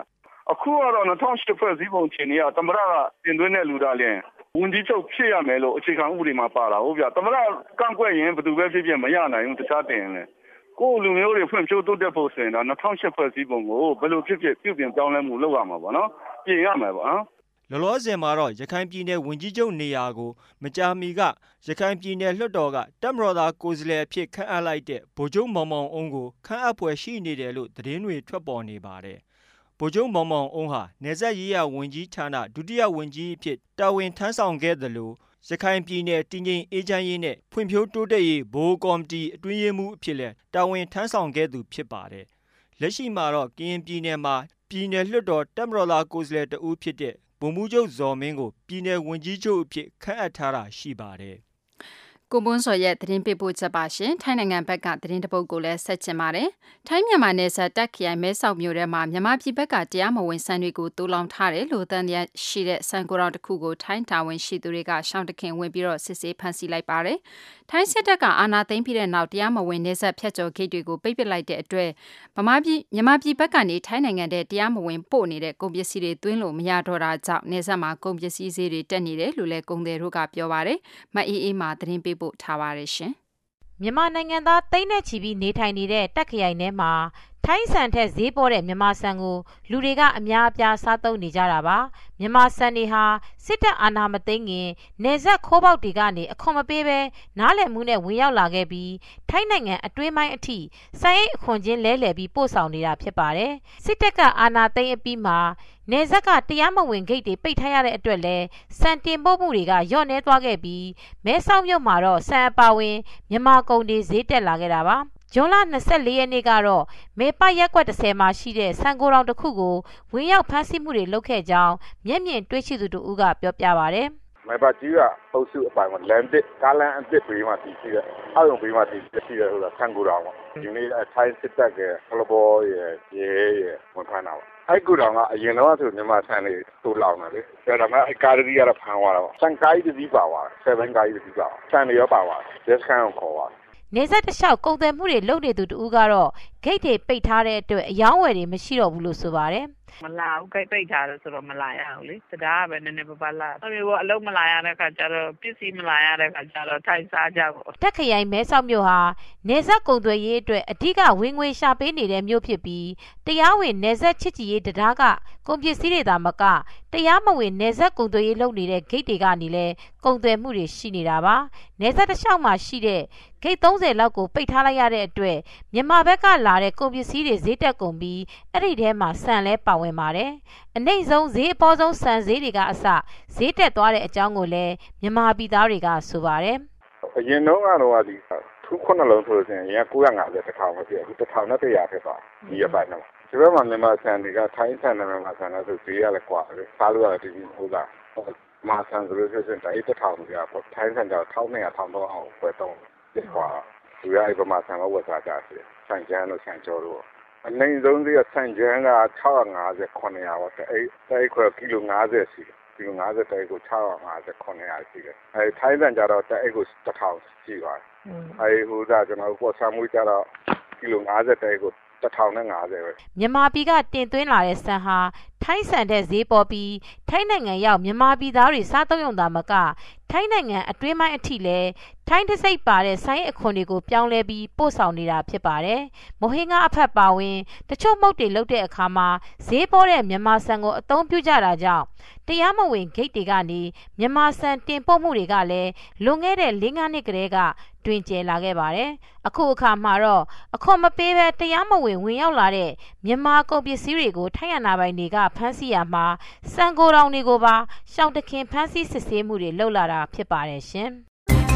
အခုကတော့2008ဖွဲ့စည်းပုံအခြေအနေကသမ္မတကတင်သွင်းတဲ့လူသားလျင်ဝန်ကြီးချုပ်ဖြစ်ရမယ်လို့အခြေခံဥပဒေမှာပါတာဟုတ်ဗျာသမ္မတကန့်ကွက်ရင်ဘယ်သူပဲဖြစ်ဖြစ်မရနိုင်ဘူးတခြားတင်ရင်လည်းကိုယ်လူမျိုးတွေဖွံ့ဖြိုးတိုးတက်ဖို့ဆိုရင်တော့2008ဖွဲ့စည်းပုံကိုဘယ်လိုဖြစ်ဖြစ်ပြုပြင်ပြောင်းလဲမှုလုပ်ရမှာပေါ့နော်ပြင်ရမှာပေါ့နော်လောလောဆယ်မှာတော့ရခိုင်ပြည်နယ်ဝန်ကြီးချုပ်နေရာကိုမကြာမီကရခိုင်ပြည်နယ်လွှတ်တော်ကတပ်မတော်သားကိုယ်စားလှယ်အဖြစ်ခန့်အပ်လိုက်တဲ့ဗိုလ်ချုပ်မောင်မောင်အုံးကိုခန့်အပ်ဖွယ်ရှိနေတယ်လို့သတင်းတွေထွက်ပေါ်နေပါတယ်ဗိုလ်ချုပ်မောင်မောင်အုံးဟာနယ်စပ်ရေးရာဝန်ကြီးဌာနဒုတိယဝန်ကြီးအဖြစ်တာဝန်ထမ်းဆောင်ခဲ့သလိုရခိုင်ပြည်နယ်တည်ငြိမ်အေးချမ်းရေးနဲ့ဖွံ့ဖြိုးတိုးတက်ရေးဗဟိုကော်မတီအတွင်းရေးမှူးအဖြစ်လည်းတာဝန်ထမ်းဆောင်ခဲ့သူဖြစ်ပါတယ်လက်ရှိမှာတော့ကရင်ပြည်နယ်မှာပြည်နယ်လွှတ်တော်တပ်မတော်သားကိုယ်စားလှယ်တဦးဖြစ်တဲ့ဗိုလ်မှူးချုပ်ဇော်မင်းကိုပြည်နယ်ဝန်ကြီးချုပ်အဖြစ်ခန့်အပ်ထားတာရှိပါတယ်ကိုပွန်းစော်ရဲ့သတင်းပေးပို့ချက်ပါရှင်ထိုင်းနိုင်ငံဘက်ကသတင်းတပုတ်ကိုလည်းဆက်ချင်ပါတယ်ထိုင်းမြန်မာနယ်စပ်တက်ခရိုင်မဲဆောက်မြို့ထဲမှာမြန်မာပြည်ဘက်ကတရားမဝင်ဆန်တွေကိုတူလောင်ထားတယ်လို့တန်တရားရှိတဲ့ဆန်ကိုတော်တစ်ခုကိုထိုင်းတာဝန်ရှိသူတွေကရှောင်းတခင်ဝင်ပြီးတော့စစ်ဆေးဖမ်းဆီးလိုက်ပါတယ်ထိုင်းစစ်တပ်ကအာဏာသိမ်းပြီးတဲ့နောက်တရားမဝင်နယ်စပ်ဖြတ်ကျော်ဂိတ်တွေကိုပိတ်ပစ်လိုက်တဲ့အတွက်မြန်မာပြည်ဘက်ကနေထိုင်းနိုင်ငံတဲ့တရားမဝင်ပို့နေတဲ့ကုန်ပစ္စည်းတွေသွင်းလို့မရတော့တာကြောင့်နယ်စပ်မှာကုန်ပစ္စည်းဈေးတွေတက်နေတယ်လို့လည်းကုန်သည်တို့ကပြောပါတယ်မအေးအေးမှာသတင်းပေးပို့ထားပါတယ်ရှင်မြန်မာနိုင်ငံသားသိန်းနဲ့ချီပြီးနေထိုင်နေတဲ့တက်ခရိုင်ထဲမှာထိုင်းဆန်ထက်ဈေးပေါ်တဲ့မြန်မာဆန်ကိုလူတွေကအများအပြားစားသုံးနေကြတာပါမြန်မာဆန်တွေဟာစစ်တပ်အာဏာမသိမ်းခင်နယ်စပ်ခိုးပေါက်တွေကနေအခွန်မပေးဘဲနားလည်မှုနဲ့ဝင်ရောက်လာခဲ့ပြီးထိုင်းနိုင်ငံအတွင်းပိုင်းအထိစိုင်းအိတ်အခွန်ချင်းလဲလှယ်ပြီးပို့ဆောင်နေတာဖြစ်ပါတယ်စစ်တပ်ကအာဏာသိမ်းအပြီးမှာနယ်စပ်ကတရားမဝင်ဂိတ်တွေပိတ်ထားရတဲ့အတွက်လဲစံတင်ပို့မှုတွေကညော့နေသွားခဲ့ပြီးမဲဆောက်မြို့မှာတော့စံအပါဝင်မြန်မာကုန်တွေဈေးတက်လာခဲ့တာပါဇွန်လ24ရက်နေ့ကတော့မေပရက်ကွက်30မှာရှိတဲ့ဆန်ကိုတောင်တစ်ခုကိုဝင်ရောက်ဖမ်းဆီးမှုတွေလုပ်ခဲ့ကြောင်းမျက်မြင်တွေ့ရှိသူတို့ကပြောပြပါဗျ။မေပကြီးကအုပ်စုအပိုင်းမှာလမ်းတစ်ကားလမ်းအစ်ပေးမှတည်ရှိတဲ့အောက်ရုံပေးမှတည်ရှိတဲ့ဟိုဆန်ကိုတောင်ပေါ့။ဒီနေ့ထိုင်းစစ်တပ်ကဖလဘောရဲ့ရဲရဲ့ဝန်ထမ်းတာပေါ့။အဲ့ကူတောင်ကအရင်တော့ဆိုမြန်မာဆန်တွေတူလောင်တယ်လေ။ဒါမှအကားရီကတော့ဖမ်းသွားတာပေါ့။ဆန်ကိုင်းတစ်စီးပါသွားတယ်။7ကိုင်းတစ်စီးပါ။ဆန်တွေရောပါသွားတယ်။ရက်စကန်ကိုခေါ်သွားတယ်နေဆက်တလျှောက်ကုန်သွယ်မှုတွေလုပ်နေသူတို့ကတော့ဂိတ်တွေပိတ်ထားတဲ့အတွက်အယောင်းဝယ်တွေမရှိတော့ဘူးလို့ဆိုပါတယ်မလာဘူးဂိတ်ပိတ်ထားတယ်ဆိုတော့မလာရဘူးလေတရားကပဲနည်းနည်းပါးလာအဲ့လိုအလုံးမလာရတဲ့ခါကျတော့ပစ္စည်းမလာရတဲ့ခါကျတော့ထိုင်စားကြပေါ့တက်ခရိုင်မဲဆောက်မြို့ဟာနေဆက်ကုန်သွယ်ရေးအတွက်အဓိကဝင်ငွေရှာပေးနေတဲ့မြို့ဖြစ်ပြီးတရားဝင်နေဆက်ချစ်ကြည်ရေးတရားကကုန်ပစ္စည်းတွေသာမကတရားမဝင်နေဆက်ကုန်သွယ်ရေးလုပ်နေတဲ့ဂိတ်တွေကနေလဲကုန်သွယ်မှုတွေရှိနေတာပါနေဆက်တစ်လျှောက်မှာရှိတဲ့ဂိတ်30လောက်ကိုပိတ်ထားလိုက်ရတဲ့အတွက်မြန်မာဘက်ကလာတဲ့ကုန်ပစ္စည်းတွေဈေးတက်ကုန်ပြီးအဲ့ဒီထဲမှာဆန်လဲပါဝင်ပါတယ်အနှိမ့်ဆုံးဈေးအပေါ်ဆုံးဆန်ဈေးတွေကအစဈေးတက်သွားတဲ့အကြောင်းကိုလည်းမြန်မာပြည်သားတွေကဆိုပါတယ်အရင်တော့ဒီထူး9လုံးဆိုလို့ရှိရင်ရ950တစ်ထောင်ပဲပြည့်အခု1100ဖြစ်သွားဒီရပိုင်းတော့ဒီဘက်မှာမြန်မာဆန်တွေကထိုင်းဆန်နဲ့မြန်မာဆန်နဲ့ဆိုဈေးရလဲကွာတယ်စားလို့ရတယ်ဒီဟုတ်လားမာဆန်ဆိုလို့ရှိရင်တိုင်း1000ပြာပေါ့ထိုင်းဆန်ကြောင့်1200 1300အောင်ပဲတော့ဒီကွာဒီရအဲ့မှာဆန်တော့ဝယ်စားကြတယ်ဆန်ကျန်းလို့ဆန်ကြောတော့အနည်းဆုံးဆန်ကျန်းက650 900ပေါ့အဲ့ခွဲကီလို50ရှိတယ်ကီလို50တိုက်ကို650 900ရှိတယ်အဲ့ထိုင်းဆန်ကြတော့တိုက်ကို1000ရှိပါတယ်အဲ့ဟိုကကျွန်တော်ပေါ်ဆာမွေးကြတော့ကီလို50တိုက်ကို1050ပဲမြန်မာပြည်ကတင်သွင်းလာတဲ့ဆန်ဟာထိုင်းဆန်တဲ့ဈေးပေါ်ပြီးထိုင်းနိုင်ငံရောက်မြန်မာပြည်သားတွေစားသုံးရုံသာမကထိုင်းနိုင်ငံအတွင်းပိုင်းအထိလဲထိုင်းတစိတ်ပါတဲ့ဆိုင်းအခွန်တွေကိုပြောင်းလဲပြီးပို့ဆောင်နေတာဖြစ်ပါတယ်။မိုဟင်းကအဖက်ပါဝင်တချို့မုတ်တွေလုတ်တဲ့အခါမှာဈေးပေါ်တဲ့မြန်မာဆန်ကိုအသုံးပြုကြတာကြောင့်တရားမဝင်ဂိတ်တွေကနေမြန်မာဆန်တင်ပို့မှုတွေကလည်းလွန်ခဲ့တဲ့4-5နှစ်ကတည်းကတွင်ကျယ်လာခဲ့ပါတယ်။အခုအခါမှာတော့အခွန်မပေးဘဲတရားမဝင်ဝင်ရောက်လာတဲ့မြန်မာကုန်ပစ္စည်းတွေကိုထိုင်းအာဏာပိုင်တွေကဖမ်းဆီးရမှာစံကိုတောင်တွေကိုပါရှောင်းတခင်ဖမ်းဆီးစစ်ဆေးမှုတွေလုပ်လာတာဖြစ်ပါတယ်ရှင်။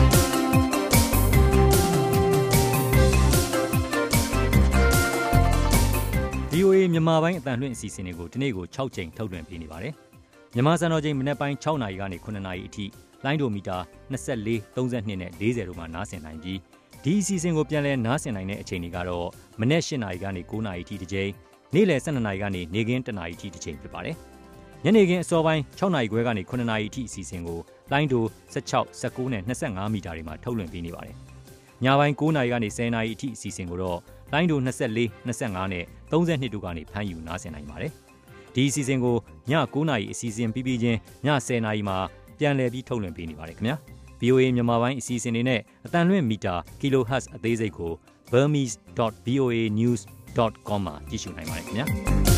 VOA မြန်မာပိုင်းအတန်လွှင့်အစီအစဉ်တွေကိုဒီနေ့ကို6ချိန်ထုတ်လွှင့်ပေးနေပါတယ်။မြန်မာစံတော်ချိန်မနက်ပိုင်း6နာရီကနေ9နာရီအထိလိုင်းဒိုမီတာ24 32နဲ့40တို့မှာနားဆင်နိုင်ပြီးဒီအစီအစဉ်ကိုပြန်လည်နားဆင်နိုင်တဲ့အချိန်တွေကတော့မနက်8နာရီကနေ9နာရီအထိတစ်ချိန်နေ့လယ်12နာရီကနေနေ့ခင်း1နာရီအထိတစ်ချိန်ဖြစ်ပါတယ်။ညနေခင်းအစောပိုင်း6နာရီခွဲကနေ9နာရီအထိအစီအစဉ်ကိုလိုင်းဒို16 19နဲ့25မီတာတွေမှာထုတ်လွှင့်ပေးနေပါတယ်။ညပိုင်း9နာရီကနေ10နာရီအထိအစီအစဉ်ကိုတော့လိုင်းဒို24 25နဲ့32တို့ကနေဖမ်းယူနားဆင်နိုင်ပါတယ်။ဒီအစီအစဉ်ကိုည9:00 နာရီအစီအစဉ်ပြီးပြီးချင်းည10:00 နာရီမှာပြန်လည်ပြီးထုတ်လွှင့်ပေးနေပါတယ်ခင်ဗျာ VOA မြန်မာပိုင်းအစီအစဉ်တွေနဲ့အတန်လွင့်မီတာ kilohertz အသေးစိတ်ကို burmese.voanews.com မှာကြည့်ရှုနိုင်ပါတယ်ခင်ဗျာ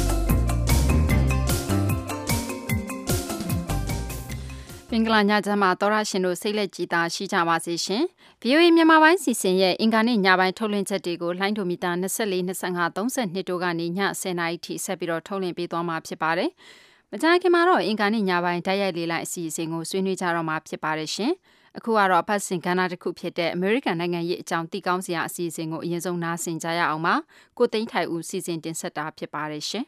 မင်္ဂလာညချမ်းမှာသောရရှင်တို့စိတ်လက်ကြည်သာရှိကြပါစေရှင် VOA မြန်မာပိုင်းစီစဉ်ရဲ့အင်္ဂါနေ့ညပိုင်းထုတ်လွှင့်ချက်တွေကိုလိုင်းဒိုမီတာ24 25 32တို့ကနေည10:00 နာရီထိဆက်ပြီးတော့ထုတ်လွှင့်ပေးသွားမှာဖြစ်ပါတယ်မကြာခင်မှာတော့အင်္ဂါနေ့ညပိုင်းတိုက်ရိုက်လေးလိုက်အစီအစဉ်ကိုဆွေးနွေးကြတော့မှာဖြစ်ပါတယ်ရှင်အခုကတော့အပတ်စဉ်ကဏ္ဍတစ်ခုဖြစ်တဲ့ American နိုင်ငံရေးအကြောင်းသိကောင်းစရာအစီအစဉ်ကိုအရင်ဆုံးနားဆင်ကြရအောင်ပါကိုသိန်းထိုင်ဦးစီစဉ်တင်ဆက်တာဖြစ်ပါတယ်ရှင်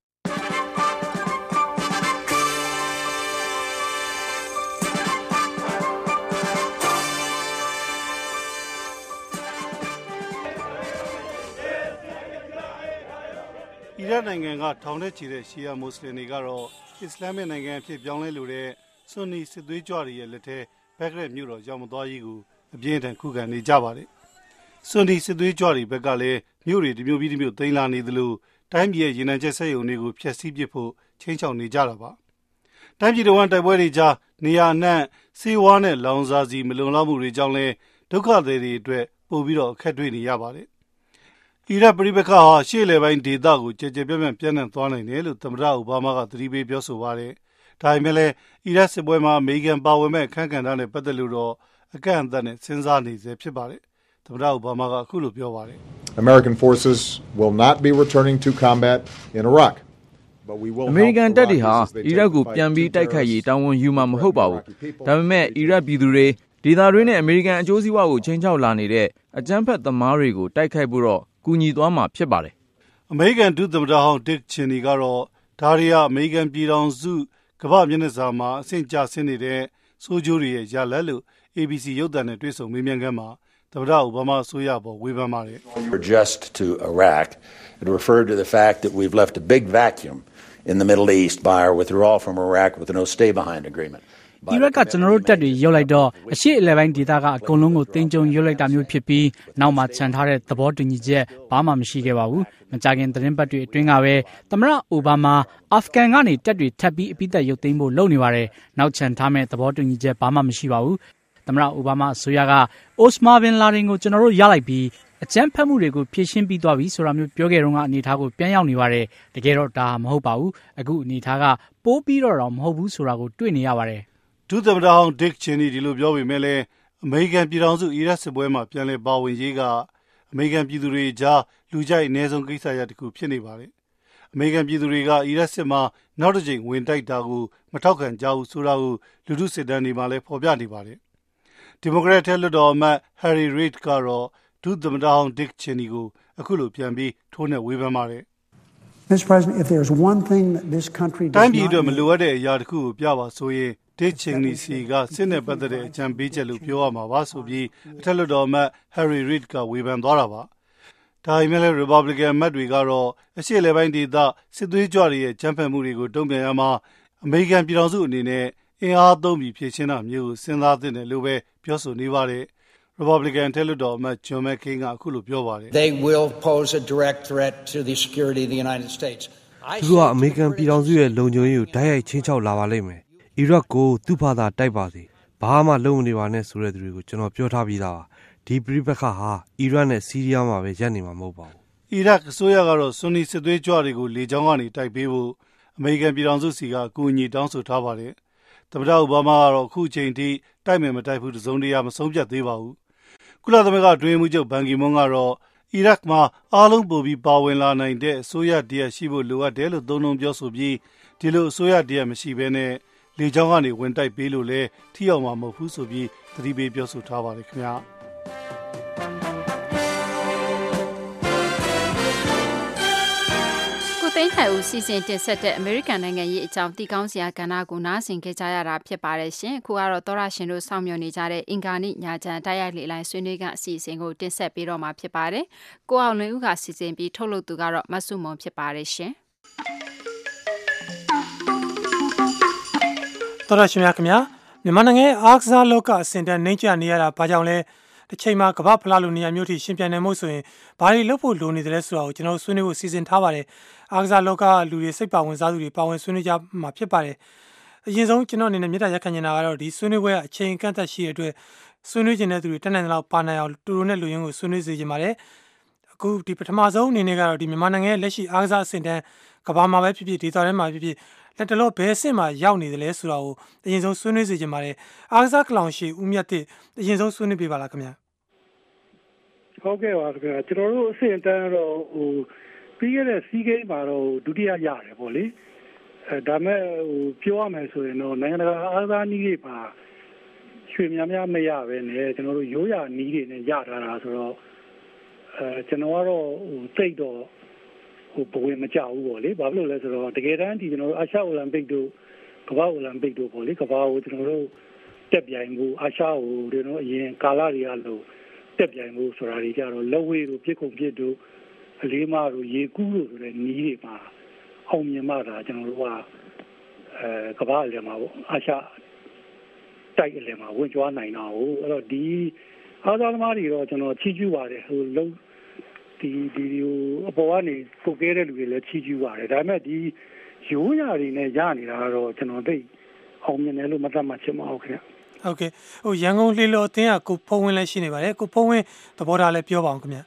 အီရတ်နိုင်ငံကထောင်ထဲချီတဲ့ရှီယာမွတ်စလင်တွေကတော့အစ္စလာမစ်နိုင်ငံအဖြစ်ပြောင်းလဲလိုတဲ့ဆွန်နီစစ်သွေးကြွတွေရဲ့လက်ထဲဘက်ဂရက်မြို့တော်ရောက်မသွားရေးကိုအပြင်းထန်ခုခံနေကြပါတယ်။ဆွန်နီစစ်သွေးကြွတွေဘက်ကလည်းမြို့တွေတစ်မြို့ပြီးတစ်မြို့သိမ်းလာနေသလိုတိုင်းပြည်ရဲ့ရေနံချက်စက်ရုံတွေကိုဖျက်ဆီးပစ်ဖို့ချိန်ချောက်နေကြတာပါ။တိုင်းပြည်တော်ဝန်တိုက်ပွဲတွေကြားနေရာအနှံ့စေဝါနဲ့လောင်စာစီမလုံလောက်မှုတွေကြောင့်လည်းဒုက္ခသည်တွေအတွက်ပို့ပြီးတော့အခက်တွေ့နေရပါတယ်။အီရတ်ပြည်ပခါဟာရှေ့လေပိုင်းဒေသကိုကြကြပြန့်ပြန့်သွားနိုင်တယ်လို့သမ္မတအိုဘားမားကသတိပေးပြောဆိုပါတယ်။ဒါပေမဲ့လည်းအီရတ်စစ်ပွဲမှာအမေရိကန်ပါဝင်မဲ့အခမ်းကဏ္ဍနဲ့ပတ်သက်လို့တော့အကန့်အသတ်နဲ့စဉ်းစားနေစေဖြစ်ပါတယ်။သမ္မတအိုဘားမားကအခုလိုပြောပါတယ်။ American forces will not be returning to combat in Iraq. But we will American တပ်တွေဟာအီရတ်ကိုပြန်ပြီးတိုက်ခိုက်ရေးတာဝန်ယူမှာမဟုတ်ပါဘူး။ဒါပေမဲ့အီရတ်ပြည်သူတွေဒေသတွင်းနဲ့အမေရိကန်အကျိုးစီးပွားကိုချိန်ချောက်လာနေတဲ့အကြမ်းဖက်သမားတွေကိုတိုက်ခိုက်ဖို့တော့ကူညီသွားမှာဖြစ်ပါတယ်။အမေရိကန်ဒုသမ္မတဟောင်းတစ်ချင်နီကတော့ဒါရီယာအမေရိကန်ပြည်ထောင်စုကမ္ဘာမျက်နှာစာမှာအဆင့်ကျဆင်းနေတဲ့စိုးကျိုးတွေရဲ့ရလဒ်လို့ ABC ရုပ်သံနဲ့တွေ့ဆုံမေးမြန်းခန်းမှာသမ္မတအိုဘားမားအစိုးရပေါ်ဝေဖန်ပါတယ်။ Just to Iraq, it referred to the fact that we've left a big vacuum in the Middle East by our withdrawal from Iraq with no stay-behind agreement. အီရတ်ကကျွန်တော်တို့တပ်တွေရုပ်လိုက်တော့အရှေ့အလယ်ပိုင်းဒေသကအကုန်လုံးကိုတင်းကျုံရုပ်လိုက်တာမျိုးဖြစ်ပြီးနောက်မှခြံထားတဲ့သဘောတူညီချက်ဘာမှမရှိခဲ့ပါဘူး။မကြခင်သတင်းပတ်တွေအတွင်းကပဲသမ္မတအိုဘားမားအာဖဂန်ကနေတပ်တွေထပ်ပြီးအပိသက်ရုပ်သိမ်းဖို့လုပ်နေပါတယ်။နောက်ခြံထားမဲ့သဘောတူညီချက်ဘာမှမရှိပါဘူး။သမ္မတအိုဘားမားအစိုးရကအိုစမာဘင်လာဒင်ကိုကျွန်တော်တို့ရလိုက်ပြီးအကြမ်းဖက်မှုတွေကိုဖြည့်ရှင်းပြီးသွားပြီဆိုတာမျိုးပြောခဲ့တော့ကအနေထားကိုပြန်ရောက်နေပါတယ်။တကယ်တော့ဒါမဟုတ်ပါဘူး။အခုအနေထားကပိုးပြီးတော့မဟုတ်ဘူးဆိုတာကိုတွေ့နေရပါတယ်။ဒုသမ္မတဟောင်းတစ်ချင်နီဒီလိုပြောပေမဲ့လည်းအမေရိကန်ပြည်ထောင်စုအီရတ်စစ်ပွဲမှာပြန်လည်ပါဝင်ရေးကအမေရိကန်ပြည်သူတွေကြားလူကြိုက်အနည်းဆုံးကိစ္စရပ်တစ်ခုဖြစ်နေပါတယ်။အမေရိကန်ပြည်သူတွေကအီရတ်စစ်မှာနောက်တစ်ကြိမ်ဝင်တိုက်တာကိုမထောက်ခံကြဘူးဆိုတာကိုလူထုစစ်တမ်းတွေမှာလည်းဖော်ပြနေပါတယ်။ဒီမိုကရက်ထဲလွှတ်တော်အမတ်ဟယ်ရီရိတ်ကတော့ဒုသမ္မတဟောင်းတစ်ချင်နီကိုအခုလိုပြန်ပြီးထိုးနှက်ဝေဖန်ပါတယ်။ Mr. President, if there's one thing that this country does not တိုင်းပြည်အတွက်မလိုအပ်တဲ့အရာတစ်ခုကိုပြပါဆိုရင်တစ်ချင်နီစီကစစ်နဲ့ပတ်သက်တဲ့အကြံပေးချက်လို့ပြောရမှာပါဆိုပြီးအထက်လွှတ်တော်အမတ်ဟယ်ရီရစ်ကဝေဖန်သွားတာပါ။ဒါပေမဲ့လည်း Republican အမတ်တွေကတော့အရှေ့အလယ်ပိုင်းဒေသစစ်သွေးကြွတွေရဲ့ကြမ်းဖက်မှုတွေကိုတုံ့ပြန်ရမှာအမေရိကန်ပြည်ထောင်စုအနေနဲ့အင်အားသုံးပြီးဖြည့်ရှင်းတာမျိုးကိုစဉ်းစားသင့်တယ်လို့ပဲပြောဆိုနေပါတယ်။ Republican အထက်လွှတ်တော်အမတ်ဂျွန်မက်ကိန်းကအခုလိုပြောပါတယ်။ They will pose a direct threat to the security of the United States. သူတို့ကအမေရိကန်ပြည်ထောင်စုရဲ့လုံခြုံရေးကိုတိုက်ရိုက်ချင်းချောက်လာပါလိမ့်မယ်။အီရတ်ကိုသူ့ဘာသာတိုက်ပါစေဘာမှလုံမနေပါနဲ့ဆိုတဲ့သူတွေကိုကျွန်တော်ပြောထားပြီးသားပါဒီပြည်ပခါဟာအီရတ်နဲ့ဆီးရီးယားမှာပဲရပ်နေမှာမဟုတ်ပါဘူးအီရတ်အစိုးရကတော့ဆွန်နီစစ်သွေးကြွတွေကိုလေကြောင်းကနေတိုက်ပေးဖို့အမေရိကန်ပြည်ထောင်စုစီကအကူအညီတောင်းဆိုထားပါတယ်သမ္မတအိုဘားမားကတော့အခုချိန်ထိတိုက်မယ်မတိုက်ဘူးတစုံတရာမဆုံးဖြတ်သေးပါဘူးကုလသမဂ္ဂအတွင်းမှုချုပ်ဘန်ကီမွန်းကတော့အီရတ်မှာအားလုံးပိုပြီးပါဝင်လာနိုင်တဲ့အစိုးရတရက်ရှိဖို့လိုအပ်တယ်လို့သုံးနှုန်းပြောဆိုပြီးဒီလိုအစိုးရတရက်မရှိဘဲနဲ့လေကြောင်းကနေဝင်တိုက်ပေးလို့လဲထိရောက်မှာမဟုတ်ဘူးဆိုပြီးသတိပေးပြောဆိုထားပါတယ်ခင်ဗျာသိန်းထိုင်ဦးစီစဉ်တင်ဆက်တဲ့အမေရိကန်နိုင်ငံရေးအကြောင်းသိကောင်းစရာကဏ္ဍကိုနားဆင်ကြကြရတာဖြစ်ပါတယ်ရှင်အခုကတော့သောရရှင်တို့စောင့်မျှော်နေကြတဲ့အင်္ဂါနေ့ညချမ်းတိုက်ရိုက်လေလိုင်းဆွေးနွေးကအစီအစဉ်ကိုတင်ဆက်ပေးတော့မှာဖြစ်ပါတယ်ကိုအောင်လွင်ဦးကစီစဉ်ပြီးထုတ်လုပ်သူကတော့မဆုမွန်ဖြစ်ပါတယ်ရှင်သောရရှင်များခင်ဗျာမြန်မာနိုင်ငံအားကစားလောကအဆင့်တန်းနှိမ့်ကျနေရတာဘာကြောင့်လဲတစ်ချိန်မှာကမ္ဘာဖလားလိုနေရာမျိုးထိရှင်ပြိုင်နိုင်မှုဆိုရင်ဘာတွေလုပ်ဖို့လိုနေတယ်လဲဆိုတာကိုကျွန်တော်တို့ဆွေးနွေးဖို့စီစဉ်ထားပါတယ်အားကစားလောကလူတွေစိတ်ပါဝင်စားသူတွေပါဝင်ဆွေးနွေးကြမှာဖြစ်ပါတယ်အရင်ဆုံးကျွန်တော်အနေနဲ့မြေတားရက်ခံနေတာကတော့ဒီဆွေးနွေးပွဲအချိန်ကန့်သက်ရှိတဲ့အတွက်ဆွေးနွေးခြင်းတဲ့သူတွေတက်နိုင်တဲ့လောက်ပါနိုင်အောင်တူတူနဲ့လူရင်းကိုဆွေးနွေးစေချင်ပါတယ်အခုဒီပထမဆုံးအနေနဲ့ကတော့ဒီမြန်မာနိုင်ငံရဲ့လက်ရှိအားကစားအဆင့်တန်းကမ္ဘာမှာပဲဖြစ်ဖြစ်ဒေသထဲမှာဖြစ်ဖြစ်လက်တလောဘယ်အဆင့်မှာရောက်နေတယ်လဲဆိုတာကိုအရင်ဆုံးဆွေးနွေးစေချင်ပါတယ်အားကစားကလောင်ရှိဦးမြတ်တဲ့အရင်ဆုံးဆွေးနွေးပေးပါလားခင်ဗျာဟုတ်ကဲ့ပါခင်ဗျာကျွန်တော်တို့အဆင့်တန်းတော့ပြီးခဲ့တဲ့စီးကိန်းမှာတော့ဒုတိယရတယ်ပေါ့လေဒါမဲ့ပြောရမယ်ဆိုရင်တော့နိုင်ငံတကာအားကစားနည်းတွေပါရွှေများများမရပဲနဲ့ကျွန်တော်တို့ရိုးရာနည်းတွေနဲ့ရထားတာဆိုတော့ကျွန်တော်ကတော့စိတ်တော့ဘဝင်မကြဘူးပေါ့လေဘာဖြစ်လို့လဲဆိုတော့တကယ်တမ်းဒီကျွန်တော်တို့အာရှအိုလံပစ်တို့ကမ္ဘာအိုလံပစ်တို့ပေါ့လေကမ္ဘာကိုကျွန်တော်တို့တက်ပြိုင်ဖို့အာရှကိုကျွန်တော်အရင်ကာလတွေကလို့တက်ပြိုင်ဖို့ဆိုတာတွေကြတော့လက်ဝဲတို့ပြစ်ခုံပြစ်တို့အလေးမတို့ရေကူးတို့ဆိုတဲ့နည်းတွေမှာအောင်မြင်မှတာကျွန်တော်တို့ကကမ္ဘာအလယ်မှာပေါ့အာရှတိုက်အလယ်မှာဝင်ကြွားနိုင်တာဟုတ်အဲ့တော့ဒီအားကစားသမားတွေတော့ကျွန်တော်ချီးကျူးပါတယ်ဟိုလုံးဒီအပေါ်ကနေပုတ်ခဲ့တဲ့လူတွေလည်းချီးကျူးပါတယ်ဒါပေမဲ့ဒီရိုးရာတွေနဲ့ရနေတာကတော့ကျွန်တော်သိအောင်မြင်တယ်လို့မသတ်မှတ်ချင်ပါဘူးခင်ဗျဟုတ်ကဲ့ဟိုရန်ကုန်လေလော်အသင်းကကိုဖုံးဝင်းလည်းရှိနေပါတယ်ကိုဖုံးဝင်းသဘောထားလည်းပြောပါအောင်ခင်ဗျ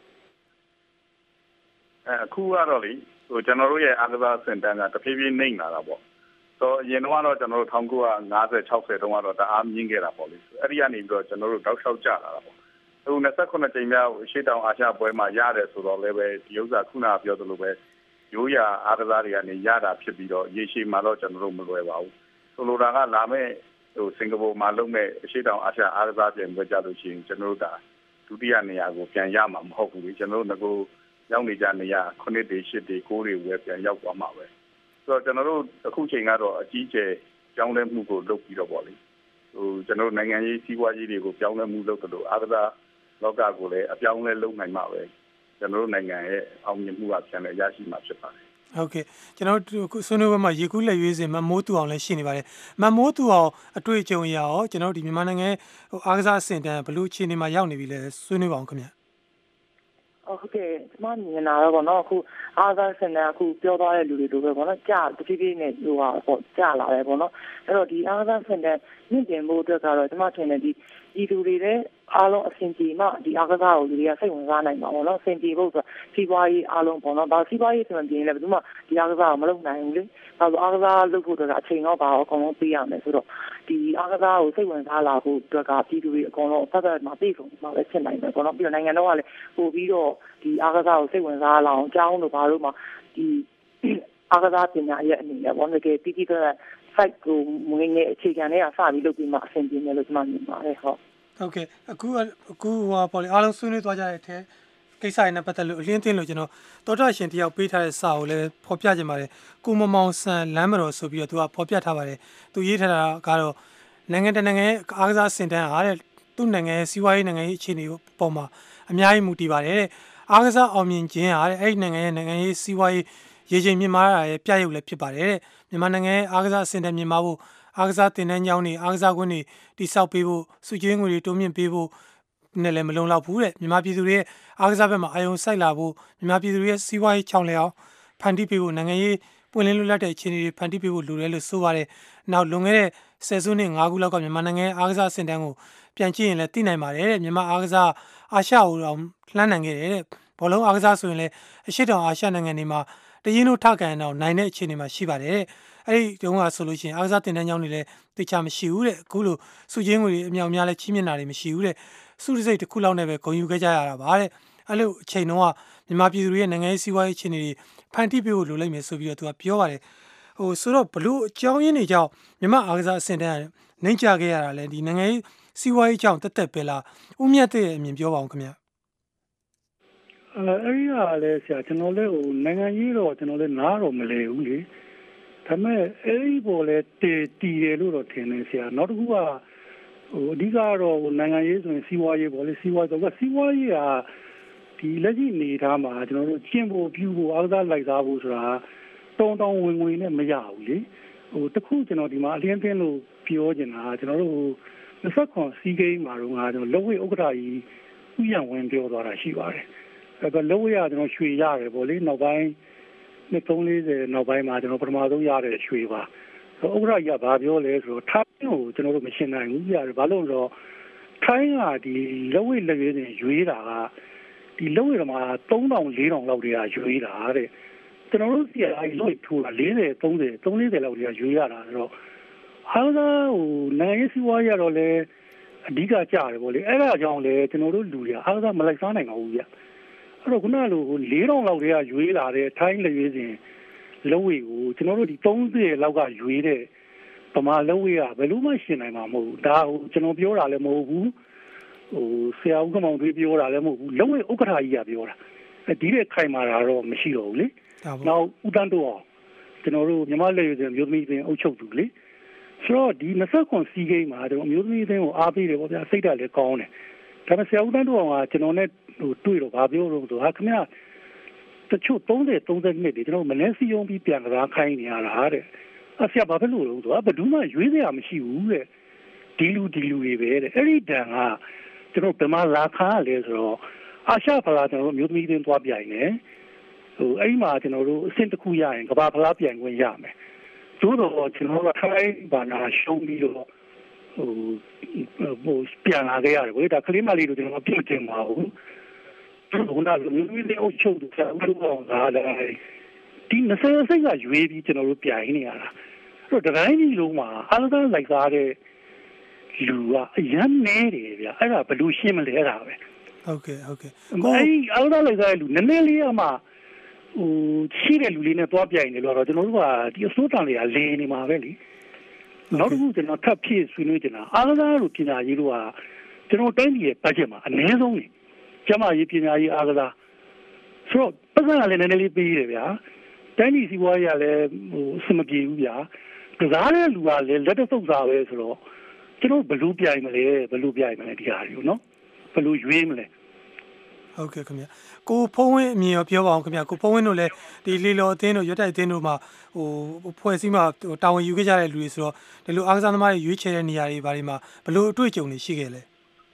အခုကတော့လေဟိုကျွန်တော်တို့ရဲ့အားကစားစင်တန်းကတဖြည်းဖြည်းနှိမ့်လာတာပေါ့ဆိုအရင်တော့ကျွန်တော်တို့1950 60တုန်းကတော့တအားမြင့်ခဲ့တာပေါ့လေအဲ့ဒီကနေပြီးတော့ကျွန်တော်တို့တောက်လျှောက်ကျလာတာပေါ့ဟို29ကြိမ်မြောက်ရှေ့တောင်အာရှပွဲမှာရတယ်ဆိုတော့လည်းပဲဒီဥစ္စာခုနကပြောသလိုပဲရိုးရာအားကစားတွေကနေရတာဖြစ်ပြီးတော့ရေရှည်မှာတော့ကျွန်တော်တို့မလွယ်ပါဘူးဆိုလိုတာကလာမဲ့ဟိုစင်ကာပူမှာလုပ်မဲ့ရှေ့တောင်အာရှအားကစားပြိုင်ပွဲကြလို့ရှိရင်ကျွန်တော်တို့ဒါဒုတိယနေရာကိုပြန်ရမှာမဟုတ်ဘူးလေကျွန်တော်တို့ငကိုရောက်နေကြနေရ9တွေ10တွေ9တွေဝယ်ပြန်ရောက်သွားမှာပဲဆိုတော့ကျွန်တော်တို့အခုချိန်ကတော့အကြီးကျယ်ကြောင်းလဲမှုကိုလုပ်ပြီးတော့ပေါ့လေဟိုကျွန်တော်တို့နိုင်ငံရေးစီးပွားရေးတွေကိုပြောင်းလဲမှုလုပ်တယ်လို့အားကစားလောကကိုလည်းအပြောင်းလဲလုပ်နိုင်မှာပဲကျွန်တော်တို့နိုင်ငံရဲ့အောင်မြင်မှုကပြန်လဲရရှိမှာဖြစ်ပါတယ်ဟုတ်ကဲ့ကျွန်တော်တို့ဆွေးနွေးပွဲမှာရေကူးလက်ရွေးစင်မမိုးတူအောင်လည်းရှိနေပါတယ်မမိုးတူအောင်အတွေ့အကြုံရအောင်ကျွန်တော်တို့ဒီမြန်မာနိုင်ငံဟိုအားကစားအဆင့်တန်းဘလို့အခြေအနေမှာရောက်နေပြီလဲဆွေးနွေးပါအောင်ခင်ဗျဟုတ်ကဲ့ဒီမှာမြင်လာတော့ဗောနော်အခုအားသာစင်တဲ့အခုပြောသွားတဲ့လူတွေတို့ပဲဗောနော်ကြာတဖြည်းဖြည်းနဲ့ဟိုဟာပေါ့ကြာလာတယ်ဗောနော်အဲ့တော့ဒီအားသာစင်တဲ့မြင့်တင်ဖို့အတွက်ကတော့ကျွန်မထင်တယ်ဒီလူတွေလည်းအားလုံးအဆင်ပြေမှဒီအားကစားကိုလူတွေကစိတ်ဝင်စားနိုင်မှာဗောနော်အဆင်ပြေဖို့ဆိုစီးပွားရေးအားလုံးဗောနော်ဒါစီးပွားရေးဆိုရင်ပြင်လည်းဘယ်သူမှဒီအားကစားကိုမလုပ်နိုင်ဘူးလေဒါဆိုအားကစားလုပ်ဖို့အတွက်အချိန်တော့ပါတော့အကုန်လုံးပေးရမယ်ဆိုတော့ဒီအားကစားကိုစိတ်ဝင်စားလာဖို့အတွက်ကပြည်သူတွေအကုန်လုံးဖတ်ဖတ်မှာပြည်ဆုံးမှာလည်းဖြစ်နိုင်တယ်ဗောနော်ပြီးတော့နိုင်ငံတော်ကလည်းပို့ပြီးတော့ဒီအားကစားကိုစိတ်ဝင်စားလာအောင်ကြောင်းလို့ဘာလို့မှဒီအားကစားပညာရဲ့အနေနဲ့ဗောနော်ကဲပြည်ပြည်က site ကိုငွေငယ်အခြေခံနဲ့အစပြီးလုပ်ပြီးမှအဆင်ပြေမယ်လို့ကျွန်မမြင်ပါတယ်ဟုတ်ကဲ့အခုဟိုပေါ်လေအားလုံးဆွေးနွေးသွားကြတဲ့အထက်ကိစ္စရင်းနဲ့ပတ်သက်လို့အလင်းသိလို့ကျွန်တော်တော်တာရှင်တယောက်ပေးထားတဲ့စာကိုလည်းဖော်ပြခြင်းပါတယ်ကိုမမောင်ဆန်လမ်းမတော်ဆိုပြီးတော့သူကဖော်ပြထားပါတယ်သူရေးထားတာကတော့နိုင်ငံတကာနိုင်ငံရဲ့အားကစားစင်တန်းအားတဲ့သူ့နိုင်ငံရဲ့စီးပွားရေးနိုင်ငံရေးအခြေအနေပေါ်မှာအများကြီးမူတည်ပါတယ်တဲ့အားကစားအောင်မြင်ခြင်းအားတဲ့အဲ့ဒီနိုင်ငံရဲ့နိုင်ငံရေးစီးပွားရေးရေချိန်မြင့်မားတာရဲ့ပြရုပ်လည်းဖြစ်ပါတယ်တဲ့မြန်မာနိုင်ငံရဲ့အားကစားစင်တန်းမြင့်မားဖို့အားကစားတင်တန်းကျောင်းတွေအားကစားကွင်းတွေတိစောက်ပေးဖို့စုချင်းငွေတွေတိုးမြင့်ပေးဖို့နဲ့လည်းမလုံလောက်ဘူးတဲ့မြန်မာပြည်သူတွေရဲ့အားကစားဘက်မှာအာရုံစိုက်လာဖို့မြန်မာပြည်သူတွေရဲ့စီးပွားရေးချောင်းလဲအောင်ဖန်တီးပေးဖို့နိုင်ငံရေးပွင့်လင်းလွတ်လပ်တဲ့အခြေအနေတွေဖန်တီးပေးဖို့လိုတယ်လို့ဆိုပါတယ်။နောက်လွန်ခဲ့တဲ့10စုနှစ်5ခုလောက်ကမြန်မာနိုင်ငံရဲ့အားကစားစင်တန်းကိုပြန်ကြည့်ရင်လည်းသိနိုင်ပါတယ်တဲ့မြန်မာအားကစားအာရှကိုတော့လှမ်းနိုင်ခဲ့တယ်တဲ့ဘောလုံးအားကစားဆိုရင်လည်းအရှိတောင်အာရှနိုင်ငံတွေမှာတရင်တို့ထကန်တော့နိုင်တဲ့အခြေအနေမှာရှိပါတယ်တဲ့အဲ့ဒီတုန်းကဆိုလို့ရှိရင်အားကစားတင်တန်းကျောင်းတွေလည်းသိချမရှိဘူးတဲ့အခုလိုစုချင်းငွေတွေအမြောက်များလည်းချီးမြှင့်တာတွေမရှိဘူးတဲ့စုစရိတ်တစ်ခုလောက်နဲ့ပဲဂုဏ်ယူခဲ့ကြရတာပါတဲ့အဲ့လိုအချိန်တုန်းကမြန်မာပြည်သူတွေရဲ့နိုင်ငံရေးစီးပွားရေးအခြေအနေတွေဖန်တီးပေးဖို့လိုလိမ့်မယ်ဆိုပြီးတော့သူကပြောပါတယ်ဟိုဆိုတော့ဘလို့အကြောင်းရင်းတွေကြောင့်မြန်မာအားကစားအဆင့်တန်းနှိမ့်ချခဲ့ရတာလဲဒီနိုင်ငံရေးစီးပွားရေးကြောင့်တက်ပဲလားဦးမြတ်တဲ့အမြင်ပြောပါအောင်ခင်ဗျအဲ့ဒီကလည်းဆရာကျွန်တော်လည်းဟိုနိုင်ငံရေးတော့ကျွန်တော်လည်းနားတော့မလဲဘူးလေဒါပေမဲ့အဲ့ဒီပေါ်လဲတည်တယ်လို့တော့ထင်တယ်ဆရာနောက်တစ်ခုကဟိုအဓိကတော့နိုင်ငံရေးဆိုရင်စီးပွားရေးပေါ့လေစီးပွားဆိုတော့စီးပွားရေးကဒီလက်ရှိနေထားမှာကျွန်တော်တို့ကျင့်ဖို့ပြုဖို့အားကစားလိုက်စားဖို့ဆိုတာတောင်းဝင်နဲ့မရဘူးလေဟိုတခုကျွန်တော်ဒီမှာအလင်းသင်းလို့ပြောချင်တာကျွန်တော်တို့ 29စီးကိန်းမှာတော့ကျွန်တော်လက်ဝဲဥက္ကဋ္ဌကြီးဥယျာဉ်ဝင်ပြောသွားတာရှိပါတယ်အဲ့တော့လက်ဝဲကကျွန်တော်ရွှေရတယ်ပေါ့လေနောက်ပိုင်းနှစ်340နောက်ပိုင်းမှာကျွန်တော်ပထမဆုံးရတဲ့ရွှေပါဥက္ကဋ္ဌကြီးကဘာပြောလဲဆိုတော့ထိုင်းကိုကျွန်တော်တို့မရှင်းနိုင်ဘူးပြရတယ်ဘာလို့လဲဆိုတော့ထိုင်းကဒီလက်ဝဲလက်ရွေးတွေရွေးတာကဒီလက်ဝဲမှာ3000 4000လောက်တည်းကရွေးတာတဲ့ကျွန်တော်တို့စီကအဲဒီလို့ထိုးတာ40 30 340လောက်တည်းကရွေးရတာဆိုတော့အားကနိုင်ရေးစီးပွားရတော့လေအဓိကကြတယ်ပေါ့လေအဲ့ဒါကြောင့်လေကျွန်တော်တို့လူတွေအားကမလိုက်စားနိုင်ပါဘူးဗျအဲ့တော့ခုနကလို4000လောက်တည်းကရွေးလာတဲ့ထိုင်းလက်ရွေးစဉ်လက်ဝဲကိုကျွန်တော်တို့ဒီ30လောက်ကရွေးတဲ့ပမာလက်ဝဲကဘယ်လို့မှရှင်းနိုင်မှာမဟုတ်ဘူးဒါကျွန်တော်ပြောတာလည်းမဟုတ်ဘူးဆရာဦးကမောင်တွေးပြောတာလည်းမဟုတ်ဘူးလက်ဝဲဥက္ကဋ္ဌကြီးကပြောတာဒီတဲ့ခိုင်မာတာတော့မရှိတော့ဘူးလေနောက်ဦးတန်းတော့ကျွန်တော်တို့မြန်မာလက်ရွေးစဉ်မျိုးသမီးအင်းအုပ်ချုပ်သူလေဆိုတော့ဒီ29စီးကိန်းမှာကျွန်တော်မျိုးသမီးအင်းကိုအားပေးတယ်ပေါ့ဗျာစိတ်ဓာတ်လည်းကောင်းတယ်ဒါပေမဲ့ဆရာဦးတန်းတော့ကကျွန်တော်နဲ့တွေ့တော့ဗာပြောလို့ဆိုဟာခင်ဗျာတချို့30 32တွေကျွန်တော်မလဲစီယုံပြီးပြန်ကားခိုင်းနေရတာတဲ့အဆရာဘာဖြစ်လို့လဲဆိုတော့ဘယ်သူမှရွေးစရာမရှိဘူးတဲ့ဒီလူတွေပဲတဲ့အဲ့ဒီတန်ကကျွန်တော်ဘယ်မှာလာခါလဲဆိုတော့အာရှဖလားကျွန်တော်တို့မျိုးသမီးတင်းသွားပြိုင်တယ်အဲ့ဒီမှာကျွန်တော်တို့အဆင့်တစ်ခုရရင်ကဘာဖလားပြိုင်ခွင့်ရမယ်သို့တော့ကျွန်တော်ကထိုင်းဘာနာရှုံးပြီးတော့ပြန်လာခဲ့ရတယ်ဒါကလေးမလေးတို့ကျွန်တော်ပြည့်တင်ပါဘူးဘုရားလူမျိုးတွေအုပ်ချုပ်တယ်ဆရာတို့ကလည်းဒီ20စိတ်ကရွေးပြီးကျွန်တော်တို့ပြိုင်နေရတာအဲ့တော့တိုင်းပြည်လုံးမှာအားလုံးလိုက်စားတဲ့လူကအရင်နေတယ်ဗျအဲ့ဒါဘယ်လိုရှင်းမလဲအဲ့ဒါပဲဟုတ်ကဲ့ကိုအဲ့အားလုံးလိုက်စားတဲ့လူနည်းနည်းလေးမှရှိတဲ့လူလေးနဲ့တွားပြိုင်နေလို့တော့ကျွန်တော်တို့ကဒီအစိုးတန်လေးကလင်းနေမှာပဲလေနောက်တစ်ခုကျွန်တော်ထပ်ဖြည့်ဆွေးနွေးနေတာအားလုံးတို့ပညာရေးတို့ကကျွန်တော်တိုင်းပြည်ရဲ့ budget မှာအနည်းဆုံးလေကျမရေးပညာရေးအားကစားဆိုတော့ပတ်စံကလည်းနည်းနည်းလေးပေးရတယ်ဗျာတိုင်းပြည်စီးပွားရေးကလည်းအဆင်မပြေဘူးဗျာကစားတဲ့လူကလည်းလက်တဆုပ်စားပဲဆိုတော့ကျွန်တော်ဘယ်လိုပြိုင်မလဲဒီဟာတွေကိုနော်ဘယ်လိုရွေးမလဲဟုတ်ကဲ့ခင်ဗျကိုဖုံးဝင်းအမြင်ရောပြောပါအောင်ခင်ဗျကိုဖုံးဝင်းတို့လည်းဒီလီလော်အသင်းတို့ရွတ်တိုက်အသင်းတို့မှာဖွဲ့စည်းမှာတာဝန်ယူခဲ့ကြတဲ့လူတွေဆိုတော့ဒီလိုအားကစားသမားတွေရွေးချယ်တဲ့နေရာတွေဘာတွေမှာဘယ်လိုအတွေ့အကြုံတွေရှိခဲ့လဲ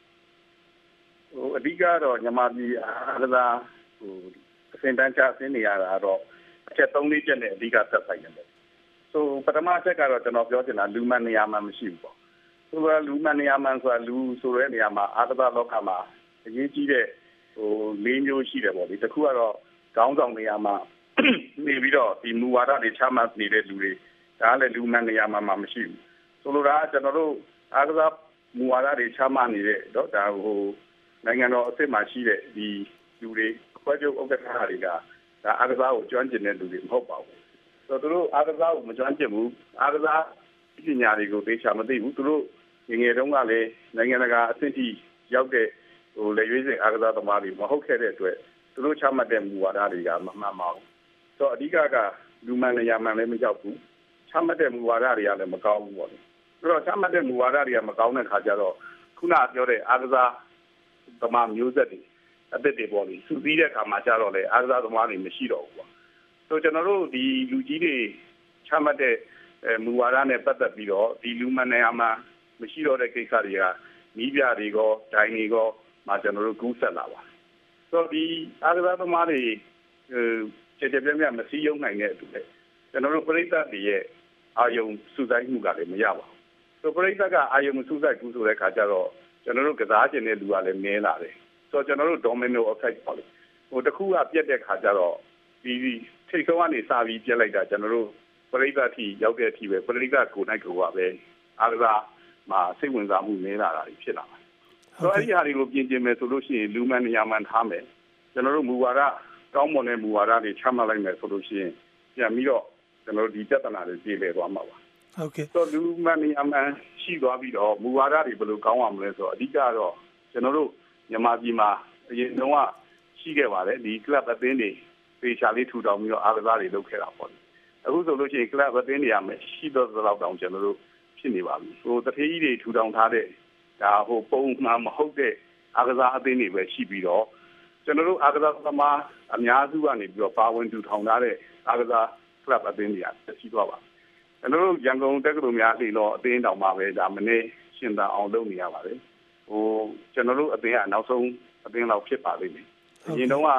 အဓိကတော့ညီမကြီးအားကစားအစင်တန်းချအစင်းနေရတာတော့အချက်3-4ချက်နဲ့အဓိကသက်ဆိုင်တယ်ဆိုပထမချက်ကတော့ကျွန်တော်ပြောချင်တာလူမှန်နေရာမှမရှိဘူးပေါ့ဆိုတော့လူမှန်နေရာမှဆိုတာလူဆိုတဲ့နေရာမှာအားကစားလောကမှာအရေးကြီးတဲ့၄မျိုးရှိတယ်ပေါ့လေတစ်ခုကတော့ခေါင်းဆောင်နေရာမှာနေပြီးတော့ဒီမူဝါဒတွေချမှတ်နေတဲ့လူတွေဒါလည်းလူမှန်နေရာမှာမရှိဘူးဆိုလိုတာကကျွန်တော်တို့အားကစားမူဝါဒတွေချမှတ်နေတဲ့တော့ဒါနိုင်ငံတော်အစ်စ်မှာရှိတဲ့ဒီလူတွေခွဲချုပ်ဥက္ကဋ္ဌတွေကဒါအားကစားကိုကျွမ်းကျင်တဲ့လူတွေမဟုတ်ပါဘူးဆိုတော့သူတို့အားကစားကိုမကျွမ်းကျင်ဘူးအားကစားပညာတွေကိုသိချာမသိဘူးသူတို့ငယ်တုန်းကလည်းနိုင်ငံတကာအဆင့်ထိရောက်တဲ့လက်ရွေးစင်အားကစားသမားတွေမဟုတ်ခဲ့တဲ့အတွက်သူတို့ချမှတ်တဲ့မူဝါဒတွေကမမှန်ပါဘူးဆိုတော့အဓိကလူမှန်နေရာမှန်လည်းမရောက်ဘူးချမှတ်တဲ့မူဝါဒတွေကလည်းမကောင်းဘူးပေါ့လေဆိုတော့ချမှတ်တဲ့မူဝါဒတွေကမကောင်းတဲ့ခါကျတော့ခုနပြောတဲ့အားကစားသမားမျိုးဆက်တွေအသက်တွေပေါ့လေစူးစီးတဲ့အခါမှာကျတော့လေအားကစားသမားတွေမရှိတော့ဘူးပေါ့ဆိုကျွန်တော်တို့ဒီလူကြီးတွေချမှတ်တဲ့မူဝါဒနဲ့ပတ်သက်ပြီးတော့ဒီလူမှန်နေရာမှာမရှိတော့တဲ့ကိစ္စတွေကနီးပြတွေကဒိုင်းတွေကမှကျွန်တော်တို့ကူးဆက်လာပါဆိုတော့ဒီအားကစားသမားတွေကျေပြည့်မစည်းရုံးနိုင်တဲ့အတွက်ကျွန်တော်တို့ပရိသတ်တွေရဲ့အာယုံစုဆိုင်မှုကလည်းမရပါဘူးဆိုပရိသတ်ကအာယုံစုဆိုင်ကူးဆိုတဲ့ခါကျတော့ကျွန်တော်တို့ကစားကျင်တဲ့လူကလည်းနည်းလာတယ်ဆိုတော့ကျွန်တော်တို့ domino effect ပေါ့လေတစ်ခုကပြတ်တဲ့ခါကျတော့ဒီထိတ်ဆုံးကနေစပြီးပြတ်လိုက်တာကျွန်တော်တို့ပရိသတ်ထိရောက်တဲ့အထိပဲပရိသတ်ကိုနိုင်ကိုကပဲအားကစားမှာစိတ်ဝင်စားမှုနည်းလာတာဖြစ်လာတယ်ဆိုတော့အဲ့ဒီဟာတွေကိုပြင်ကျင်မယ်ဆိုလို့ရှိရင်လူမှန်နေရာမှန်ထားမယ်ကျွန်တော်တို့မူဝါဒကောင်းမွန်တဲ့မူဝါဒတွေချမှတ်လိုက်မယ်ဆိုလို့ရှိရင်ပြန်ပြီးတော့ကျွန်တော်တို့ဒီပြဿနာတွေပြေလည်သွားမှာပါဟုတ်ကဲ့ဆိုတော့လူမှန်နေရာမှန်ရှိသွားပြီးတော့မူဝါဒတွေဘယ်လိုကောင်းအောင်မလဲဆိုတော့အဓိကတော့ကျွန်တော်တို့မြန်မာပြည်မှာအရင်တုန်းကရှိခဲ့ပါတယ်ဒီ club အသင်းတွေပေချာလေးထူထောင်ပြီးတော့အားကစားတွေလုပ်ခဲ့တာပေါ့အခုဆိုလို့ရှိရင် club အသင်းတွေရမယ်ရှိတော့တော့တောင်ကျွန်တော်တို့ဖြစ်နေပါပြီတထေးကြီးတွေထူထောင်ထားတဲ့ဒါပုံမှန်မဟုတ်တဲ့အားကစားအသင်းတွေပဲရှိပြီးတော့ကျွန်တော်တို့အားကစားသမားအများစုကနေပြီးတော့ပါဝင်ထူထောင်ထားတဲ့အားကစား club အသင်းတွေကရှိသွားပါကျွန်တော်တို့ရန်ကုန်တက္ကသိုလ်များလေတော့အသင်းတောင်မှပဲဒါမနေ့ရှင်သန်အောင်လုပ်နေရပါတယ်ကျွန်တော်တို့အသင်းကနောက်ဆုံးအသင်းလောက်ဖြစ်ပါလိမ့်မယ်အရင်တော့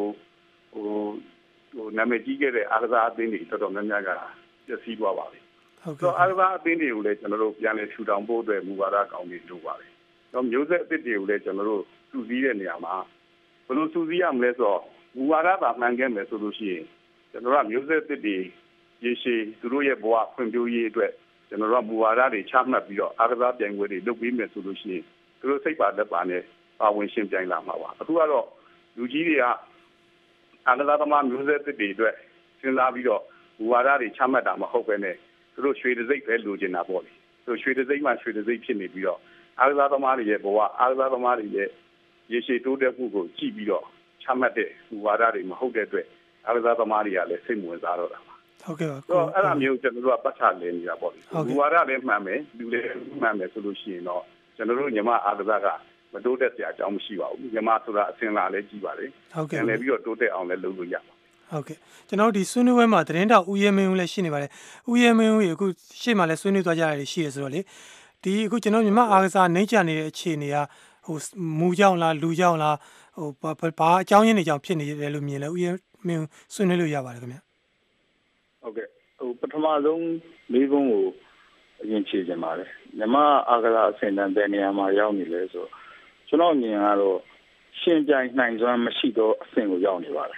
နာမည်ကြီးခဲ့တဲ့အားကစားအသင်းတွေတော်တော်များများကပျက်စီးသွားပါပြီဟုတ်ကဲ့အားကစားအသင်းတွေကိုလည်းကျွန်တော်တို့ပြန်လည်ထူထောင်ဖို့အတွက်မူဝါဒကောင်းတွေလုပ်ပါတယ်တော့မျိုးဆက်အသစ်တွေကိုလည်းကျွန်တော်တို့စုစည်းတဲ့နေရာမှာဘယ်လိုစုစည်းရမလဲဆိုတော့မူဝါဒသာမှန်ခဲ့မယ်ဆိုလို့ရှိရင်ကျွန်တော်တို့မျိုးဆက်အသစ်တွေရေရှည်သူတို့ရဲ့ဘဝဖွံ့ဖြိုးရေးအတွက်ကျွန်တော်တို့မူဝါဒတွေချမှတ်ပြီးတော့အားကစားပြိုင်ပွဲတွေလုပ်ပြီးမယ်ဆိုလို့ရှိရင်သူတို့စိတ်ပါလက်ပါနဲ့ပါဝင်ရှင်ပြိုင်လာမှာပါအခုကတော့လူကြီးတွေကအားကစားသမားမျိုးဆက်အသစ်တွေအတွက်စဉ်းစားပြီးတော့မူဝါဒတွေချမှတ်တာမဟုတ်ဘဲနဲ့သူတို့ရွှေတစိမ့်ပဲလိုချင်တာပေါ့လေသူရွှေတစိမ့်မှရွှေတစိမ့်ဖြစ်နေပြီးတော့အားကစားသမားတွေရဲ့ဘဝအားကစားသမားတွေရဲ့ရေရှည်တိုးတက်မှုကိုကြည့်ပြီးတော့ချမှတ်တဲ့မူဝါဒတွေမဟုတ်တဲ့အတွက်အားကစားသမားတွေကလည်းစိတ်ဝင်စားတော့တာပါဟုတ်ကဲ့ပါတော့အဲ့ဒါမျိုးကျွန်တော်တို့ကပတ်ချလည်နေတာပေါ့လေမူဝါဒလည်းမှန်မယ်လူလည်းမှန်မယ်ဆိုလို့ရှိရင်တော့ကျွန်တော်တို့ညီမအားကစားကမတိုးတက်စရာအကြောင်းမရှိပါဘူးညီမဆိုတာအစင်လာလည်းကြီးပါလေဟုတ်ကဲ့လည်းပြီးတော့တိုးတက်အောင်လည်းလုပ်လို့ရပါဟုတ်ကဲ့ကျွန်တော်တို့ဒီဆွေးနွေးပွဲမှာသတင်းတောက်ဦးရဲမင်းဦးလည်းရှိနေပါတယ်ဦးရဲမင်းဦးရေအခုရှေ့မှာလည်းဆွေးနွေးသွားကြရတယ်ရှိရဆိုတော့လေဒီအခုကျွန်တော်မြန်မာအားကစားနှိမ့်ချနေတဲ့အခြေအနေကမူကြောင့်လားလူကြောင့်လားဘာအကြောင်းရင်းတွေကြောင့်ဖြစ်နေတယ်လို့မြင်လဲဦးရဲမင်းဆွေးနွေးလို့ရပါတယ်ခင်ဗျဟုတ်ကဲ့ပထမဆုံးမိဘကိုအရင်ဖြေချင်ပါတယ်မြန်မာအားကစားအဆင့်တန်းတဲ့နေရာမှာရောက်နေလဲဆိုကျွန်တော်မြင်ကတော့ရှင်ပြိုင်နိုင်စွမ်းမရှိတော့အဆင့်ကိုရောက်နေပါတယ်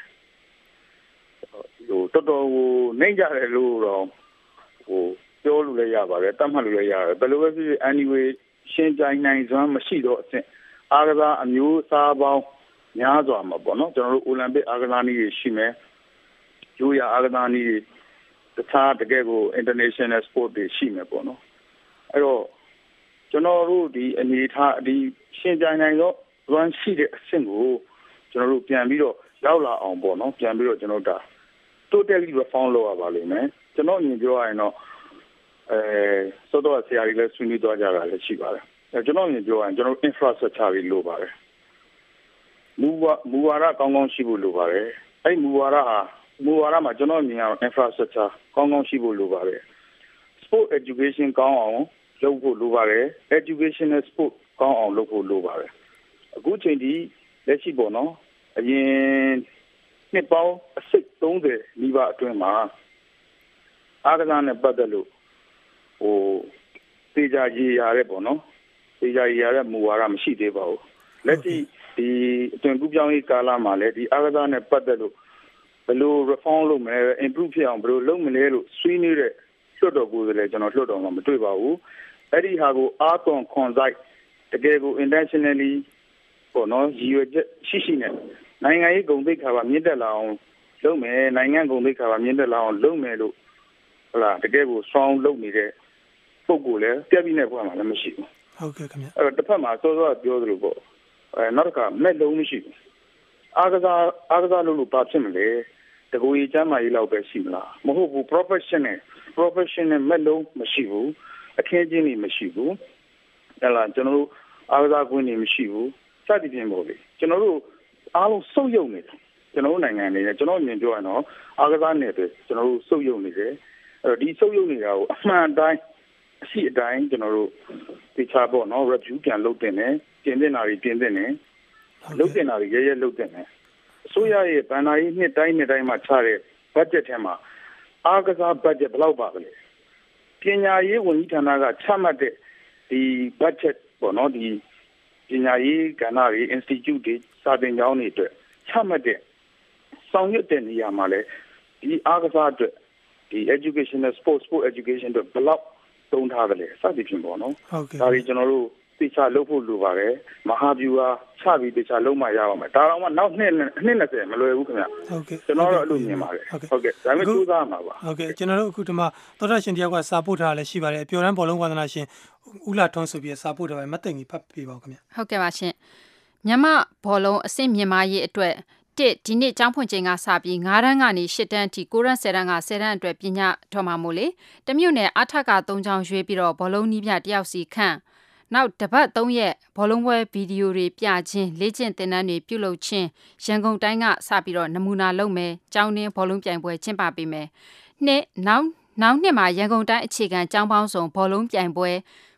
တော်တော်ကိုနှိမ့်ကြတယ်လို့တော့ပြောလို့လည်းရပါတယ်တတ်မှတ်လို့လည်းရတယ်ဘယ်လိုပဲဖြစ်ဖြစ် anyway ရှင်ပြိုင်နိုင်စွမ်းမရှိတော့အဆင့်အားကစားအမျိုးအစားပေါင်းများစွာမှာပေါ့နော်ကျွန်တော်တို့အိုလံပစ်အားကစားနည်းတွေရှိမယ်ရိုးရာအားကစားနည်းတွေတခြားတကယ်ကို international sport တွေရှိမယ်ပေါ့နော်အဲ့တော့ကျွန်တော်တို့ဒီအနေထားဒီရှင်ပြိုင်နိုင်တော့လွမ်းရှိတဲ့အဆင့်ကိုကျွန်တော်တို့ပြန်ပြီးတော့ရောက်လာအောင်ပေါ့နော်ပြန်ပြီးတော့ကျွန်တော်totally reform လုပ်ရပါလိမ့်မယ်ကျွန်တော်အမြင်ပြောရရင်တော့စောတော့ဆရာကြီးလည်းဆွေးနွေးသွားကြတာလည်းရှိပါတယ်ကျွန်တော်အမြင်ပြောရရင်ကျွန်တော် infrastructure တွေလိုပါတယ်မူဝါဒကောင်းကောင်းရှိဖို့လိုပါတယ်အဲ့မူဝါဒမှာကျွန်တော်အမြင်ကတော့ infrastructure ကောင်းကောင်းရှိဖို့လိုပါတယ် sport education ကောင်းအောင်လုပ်ဖို့လိုပါတယ် education နဲ့ sport ကောင်းအောင်လုပ်ဖို့လိုပါတယ်အခုချိန်ဒီလက်ရှိပေါ့နော်အရင်နှစ်ပေါင်းအစိတ်30နီးပါးအတွင်းမှာအားကစားနဲ့ပတ်သက်လို့သေချာရေးရတဲ့ပေါ့နော်သေချာရေးရတဲ့မူဝါဒမရှိသေးပါဘူးလက်ရှိဒီအတွင်ကူးပြောင်းရေးကာလမှာလည်းဒီအားကစားနဲ့ပတ်သက်လို့ဘယ်လို reform လုပ်မလဲ improve ဖြစ်အောင်ဘယ်လိုလုပ်မလဲလို့ဆွေးနွေးတဲ့လွှတ်တော်ကိုယ်စားလှယ်ကျွန်တော်လွှတ်တော်မှာမတွေ့ပါဘူးအဲ့ဒီဟာကိုအားသွန်ခွန်စိုက်တကယ်ကို intentionally ပေါ့နော်ရည်ရွယ်ချက်ရှိနဲ့နိုင်ငံရေးဂုဏ်သိက္ခာပါမြင့်တက်လာအောင်လုပ်မယ်နိုင်ငံဂုဏ်သိက္ခာပါမြင့်တက်လာအောင်လုပ်မယ်လို့ဟုတ်လားတကယ်ကို strong လုပ်နေတဲ့ပုံကိုလည်းပြပြနေဘွားမှာလည်းမရှိဘူးဟုတ်ကဲ့ခင်ဗျအဲ့တော့တစ်ဖက်မှာစောစောပြောသလိုပေါ့နောက်တစ်ခါမဲ့လုံးမရှိဘူးအားကစားလို့ဘာဖြစ်မလဲတကူကြီးကျမ်းမာရေးလောက်ပဲရှိမလားမဟုတ်ဘူး professional မဲ့လုံးမရှိဘူးအခင်းချင်းတွေမရှိဘူးအဲ့လားကျွန်တော်တို့အားကစားကွင်းတွေမရှိဘူးစသဖြင့်ပေါ့လေကျွန်တော်တို့အားလုံးစုပ်ယုံနေတယ်ကျွန်တော်တို့နိုင်ငံနေနဲ့ကျွန်တော်မြင်ပြောရတော့အားကစားနယ်တွေကျွန်တော်တို့စုပ်ယုံနေတယ်အဲ့တော့ဒီစုပ်ယုံနေတာကိုအမှန်တိုင်းအရှိအတိုင်းကျွန်တော်တို့တခြားပေါ့နော် review ပြန်လုပ်တင်တယ်ပြင်သင့်တာတွေပြင်သင့်တယ်လုပ်တင်တာတွေရဲလုပ်တင်တယ်အစိုးရရဲ့ဗန်နာရေးနှစ်တိုင်းမှာချတဲ့ budget ထဲမှာအားကစား budget ဘယ်လောက်ပါလဲပညာရေးဝန်ကြီးဌာနကချမှတ်တဲ့ဒီ budget ပေါ့နော်ဒီပညာရေးကဏ္ဍတွေ institute တွေစာသင်ကျောင်းတွေအတွက်ချမှတ်တဲ့ဆောင်ရွက်တဲ့နေရာမှာလည်းဒီအားကစားအတွက်ဒီ educational sport education အတွက်ဘယ်လောက်သုံးထားတယ်လဲစသဖြင့်ပေါ့နော်ဟုတ်ကဲ့ဒါတွေကျွန်တော်တို့သိချလုပ်ဖို့လိုပါတယ်မဟာဗျူဟာချပြီးသိချလုံးမှရပါမယ်ဒါတော့မှနောက်နှစ်20မလွယ်ဘူးခင်ဗျဟုတ်ကဲ့ကျွန်တော်တို့အဲ့လိုမြင်ပါတယ်ဟုတ်ကဲ့ဒါပေမဲ့ကြိုးစားမှာပါဟုတ်ကဲ့ကျွန်တော်တို့အခုဒီမှာသောတာရှင်တယောက်ကစာပို့ထားတာလည်းရှိပါတယ်အပြော်တန်းဘောလုံးဝါသနာရှင်ဦးလာထွန်းဆိုပြီးစာပို့ထားပါတယ်မသိငီဖတ်ပြပါဦးခင်ဗျဟုတ်ကဲ့ပါရှင်မြန်မာဘောလုံးအဆင့်မြင့်မားရေးအတွက်ဒီနေ့ကျောင်းဖွင့်ချိန်ကစပြီး9တန်းကနေ10တန်းအထိ9တန်း10တန်းက10တန်းအတွက်ပညာတော်မှာမို့လေတမြို့နယ်အထက်က3ချောင်းရွေးပြီးတော့ဘောလုံးနီးပြတယောက်စီခန့်နောက်တပတ်3ရက်ဘောလုံးပွဲဗီဒီယိုတွေပြခြင်းလေ့ကျင့်သင်တန်းတွေပြုလုပ်ခြင်းရန်ကုန်တိုင်းကစပြီးတော့နမူနာလုပ်မယ်ကျောင်းတွင်းဘောလုံးပြိုင်ပွဲကျင်းပပေးမယ်နောက်နှစ်မှာရန်ကုန်တိုင်းအခြေခံကျောင်းပေါင်းစုံဘောလုံးပြိုင်ပွဲ